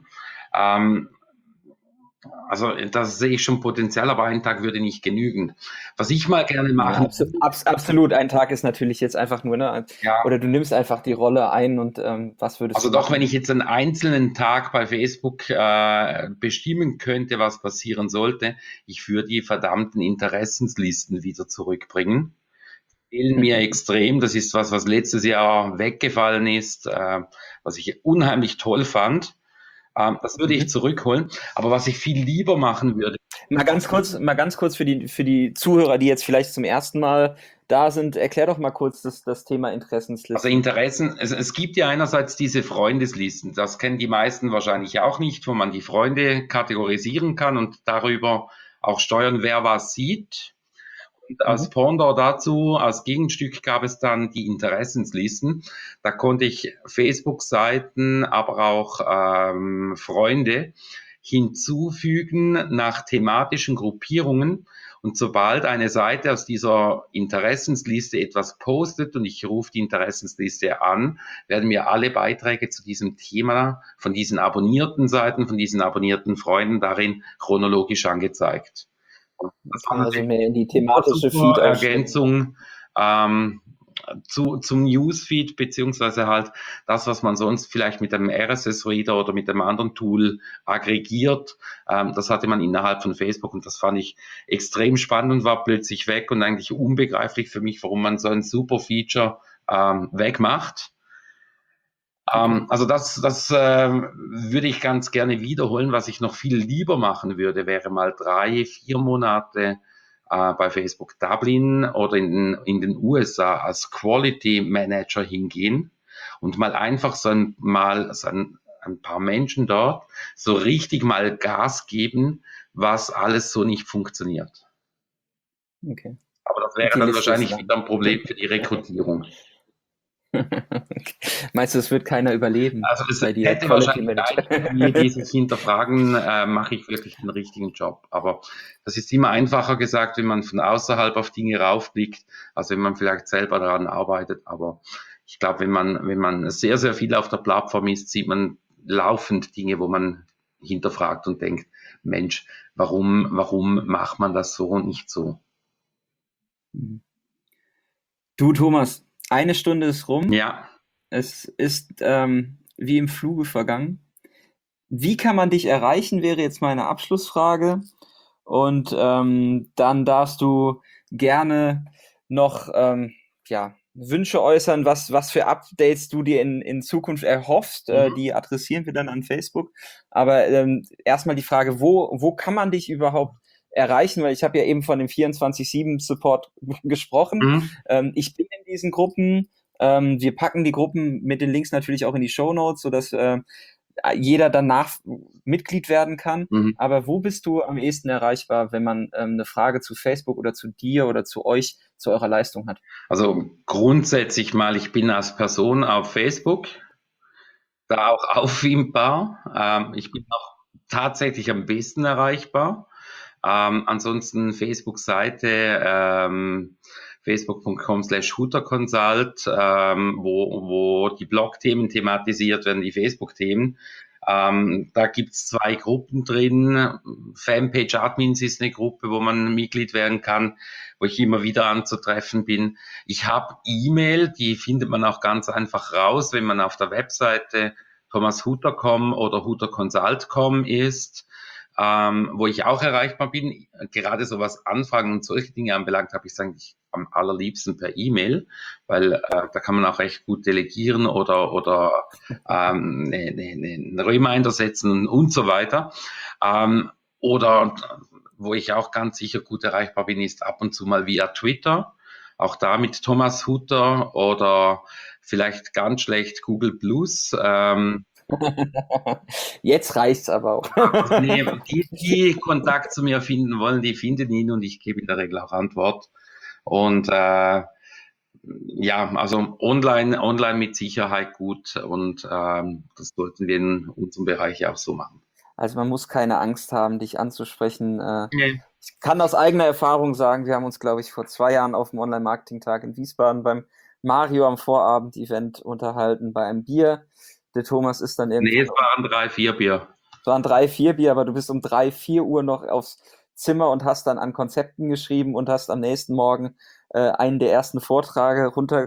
Also das sehe ich schon Potenzial, aber ein Tag würde nicht genügen. Was ich mal gerne machen... Ja, absolut, ein Tag ist natürlich jetzt einfach nur, ne? Ja. Oder du nimmst einfach die Rolle ein und was würdest also du doch, machen? wenn ich jetzt einen einzelnen Tag bei Facebook bestimmen könnte, was passieren sollte, ich würde die verdammten Interessenslisten wieder zurückbringen. Fehlen mir extrem. Das ist was letztes Jahr weggefallen ist, was ich unheimlich toll fand. Das würde ich zurückholen. Aber was ich viel lieber machen würde. Mal ganz kurz für die Zuhörer, die jetzt vielleicht zum ersten Mal da sind, erklär doch mal kurz das Thema Interessenslisten. Also Interessen, es gibt ja einerseits diese Freundeslisten. Das kennen die meisten wahrscheinlich auch nicht, wo man die Freunde kategorisieren kann und darüber auch steuern, wer was sieht. Und als Pendant dazu, als Gegenstück gab es dann die Interessenslisten. Da konnte ich Facebook-Seiten, aber auch Freunde hinzufügen nach thematischen Gruppierungen. Und sobald eine Seite aus dieser Interessensliste etwas postet und ich rufe die Interessensliste an, werden mir alle Beiträge zu diesem Thema von diesen abonnierten Seiten, von diesen abonnierten Freunden darin chronologisch angezeigt. Das war also mehr in die thematische Feed-Ergänzung zum Newsfeed, beziehungsweise halt das, was man sonst vielleicht mit einem RSS-Reader oder mit einem anderen Tool aggregiert. Das hatte man innerhalb von Facebook und das fand ich extrem spannend und war plötzlich weg und eigentlich unbegreiflich für mich, warum man so ein super Feature wegmacht. Also das würde ich ganz gerne wiederholen. Was ich noch viel lieber machen würde, wäre mal 3, 4 Monate bei Facebook Dublin oder in den USA als Quality Manager hingehen und mal einfach so ein paar Menschen dort so richtig mal Gas geben, was alles so nicht funktioniert. Okay. Aber das wäre dann wahrscheinlich wieder ein Problem für die Rekrutierung. Meinst du, es wird keiner überleben? Also es hätte wahrscheinlich einige, die sich hinterfragen, mache ich wirklich den richtigen Job. Aber das ist immer einfacher gesagt, wenn man von außerhalb auf Dinge raufblickt, als wenn man vielleicht selber daran arbeitet. Aber ich glaube, wenn man sehr, sehr viel auf der Plattform ist, sieht man laufend Dinge, wo man hinterfragt und denkt, Mensch, warum macht man das so und nicht so? Du, Thomas, eine Stunde ist rum. Ja. Es ist wie im Fluge vergangen. Wie kann man dich erreichen, wäre jetzt meine Abschlussfrage. Und dann darfst du gerne noch Wünsche äußern, was für Updates du dir in Zukunft erhoffst. Die adressieren wir dann an Facebook. Aber erstmal die Frage, wo kann man dich überhaupt erreichen? Weil ich habe ja eben von dem 24/7-Support gesprochen. Ich bin in diesen Gruppen. Wir packen die Gruppen mit den Links natürlich auch in die Shownotes, sodass jeder danach Mitglied werden kann. Aber wo bist du am ehesten erreichbar, wenn man eine Frage zu Facebook oder zu dir oder zu euch, zu eurer Leistung hat? Also grundsätzlich mal, ich bin als Person auf Facebook, da auch auffindbar. Ich bin auch tatsächlich am besten erreichbar. Ansonsten Facebook-Seite, facebook.com/hooterconsult, wo die Blog-Themen thematisiert werden, die Facebook-Themen. Da gibt's 2 Gruppen drin. Fanpage Admins ist eine Gruppe, wo man Mitglied werden kann, wo ich immer wieder anzutreffen bin. Ich habe E-Mail, die findet man auch ganz einfach raus, wenn man auf der Webseite thomashuter.com oder hooterconsult.com ist. Wo ich auch erreichbar bin, gerade so was Anfragen und solche Dinge anbelangt, habe ich es eigentlich am allerliebsten per E-Mail, weil da kann man auch recht gut delegieren oder einen Reminder setzen und so weiter. Oder wo ich auch ganz sicher gut erreichbar bin, ist ab und zu mal via Twitter, auch da mit Thomas Hutter oder vielleicht ganz schlecht Google Plus. Jetzt reicht's aber auch. Nee, die Kontakt zu mir finden wollen, die finden ihn und ich gebe in der Regel auch Antwort. Und also online mit Sicherheit gut und das sollten wir in unserem Bereich auch so machen. Also man muss keine Angst haben, dich anzusprechen. Nee. Ich kann aus eigener Erfahrung sagen, wir haben uns, glaube ich, vor 2 Jahren auf dem Online-Marketing-Tag in Wiesbaden beim Mario am Vorabend-Event unterhalten bei einem Bier. Der Thomas ist dann irgendwie. Nee, es waren 3, 4 Bier. Es waren 3, 4 Bier, aber du bist um 3, 4 Uhr noch aufs Zimmer und hast dann an Konzepten geschrieben und hast am nächsten Morgen einen der ersten Vorträge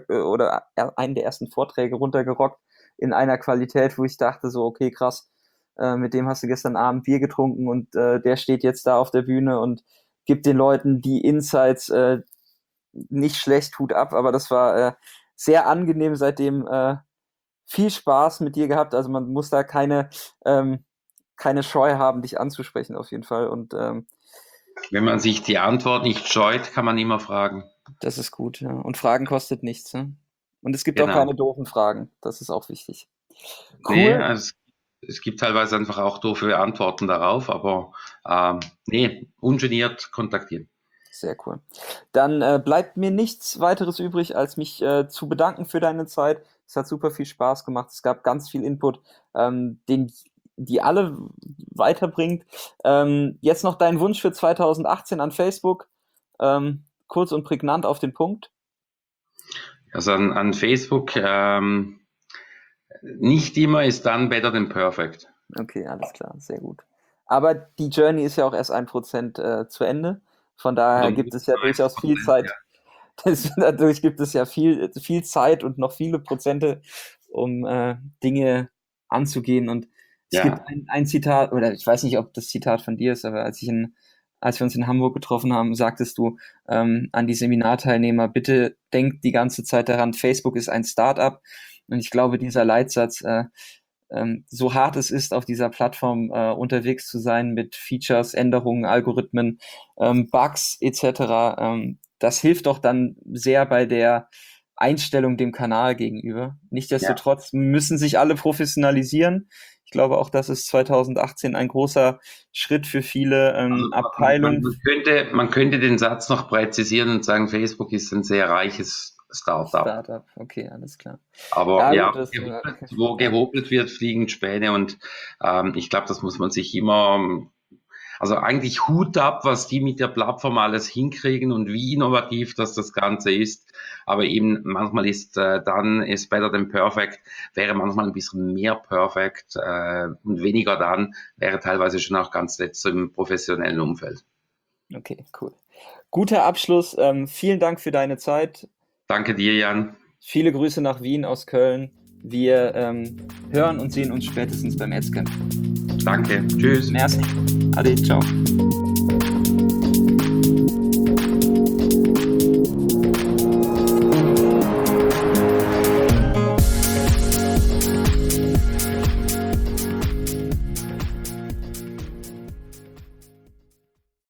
runtergerockt in einer Qualität, wo ich dachte so, okay, krass, mit dem hast du gestern Abend Bier getrunken und der steht jetzt da auf der Bühne und gibt den Leuten die Insights nicht schlecht, Hut ab, aber das war sehr angenehm, seitdem viel Spaß mit dir gehabt, also man muss da keine Scheu haben, dich anzusprechen auf jeden Fall und wenn man sich die Antwort nicht scheut, kann man immer fragen. Das ist gut, ja. Und Fragen kostet nichts, ne? Und es gibt auch Genau. keine doofen Fragen, das ist auch wichtig. Cool. Nee, also es gibt teilweise einfach auch doofe Antworten darauf, aber ungeniert kontaktieren. Sehr cool. Dann bleibt mir nichts weiteres übrig, als mich zu bedanken für deine Zeit. Es hat super viel Spaß gemacht. Es gab ganz viel Input, die alle weiterbringt. Jetzt noch dein Wunsch für 2018 an Facebook. Kurz und prägnant auf den Punkt. Also an Facebook, nicht immer ist dann better than perfect. Okay, alles klar, sehr gut. Aber die Journey ist ja auch erst 1% zu Ende. Von daher gibt es ja durchaus viel Zeit. Dadurch gibt es ja viel Zeit und noch viele Prozente, um Dinge anzugehen. Und es gibt ein Zitat, oder ich weiß nicht, ob das Zitat von dir ist, aber als wir uns in Hamburg getroffen haben, sagtest du an die Seminarteilnehmer, bitte denkt die ganze Zeit daran, Facebook ist ein Start-up. Und ich glaube, dieser Leitsatz, so hart es ist, auf dieser Plattform unterwegs zu sein mit Features, Änderungen, Algorithmen, Bugs etc., das hilft doch dann sehr bei der Einstellung dem Kanal gegenüber. Nichtsdestotrotz müssen sich alle professionalisieren. Ich glaube auch, das ist 2018 ein großer Schritt für viele Abteilungen. Man könnte den Satz noch präzisieren und sagen, Facebook ist ein sehr reiches Startup. Okay, alles klar. Aber wo gehobelt wird, fliegen Späne und ich glaube, das muss man sich immer Also eigentlich Hut ab, was die mit der Plattform alles hinkriegen und wie innovativ das Ganze ist. Aber eben manchmal ist dann ist better than perfect, wäre manchmal ein bisschen mehr perfect und weniger dann, wäre teilweise schon auch ganz nett so im professionellen Umfeld. Okay, cool. Guter Abschluss. Vielen Dank für deine Zeit. Danke dir, Jan. Viele Grüße nach Wien aus Köln. Wir hören und sehen uns spätestens beim Adscamp. Danke. Tschüss. Merci. Ade, ciao.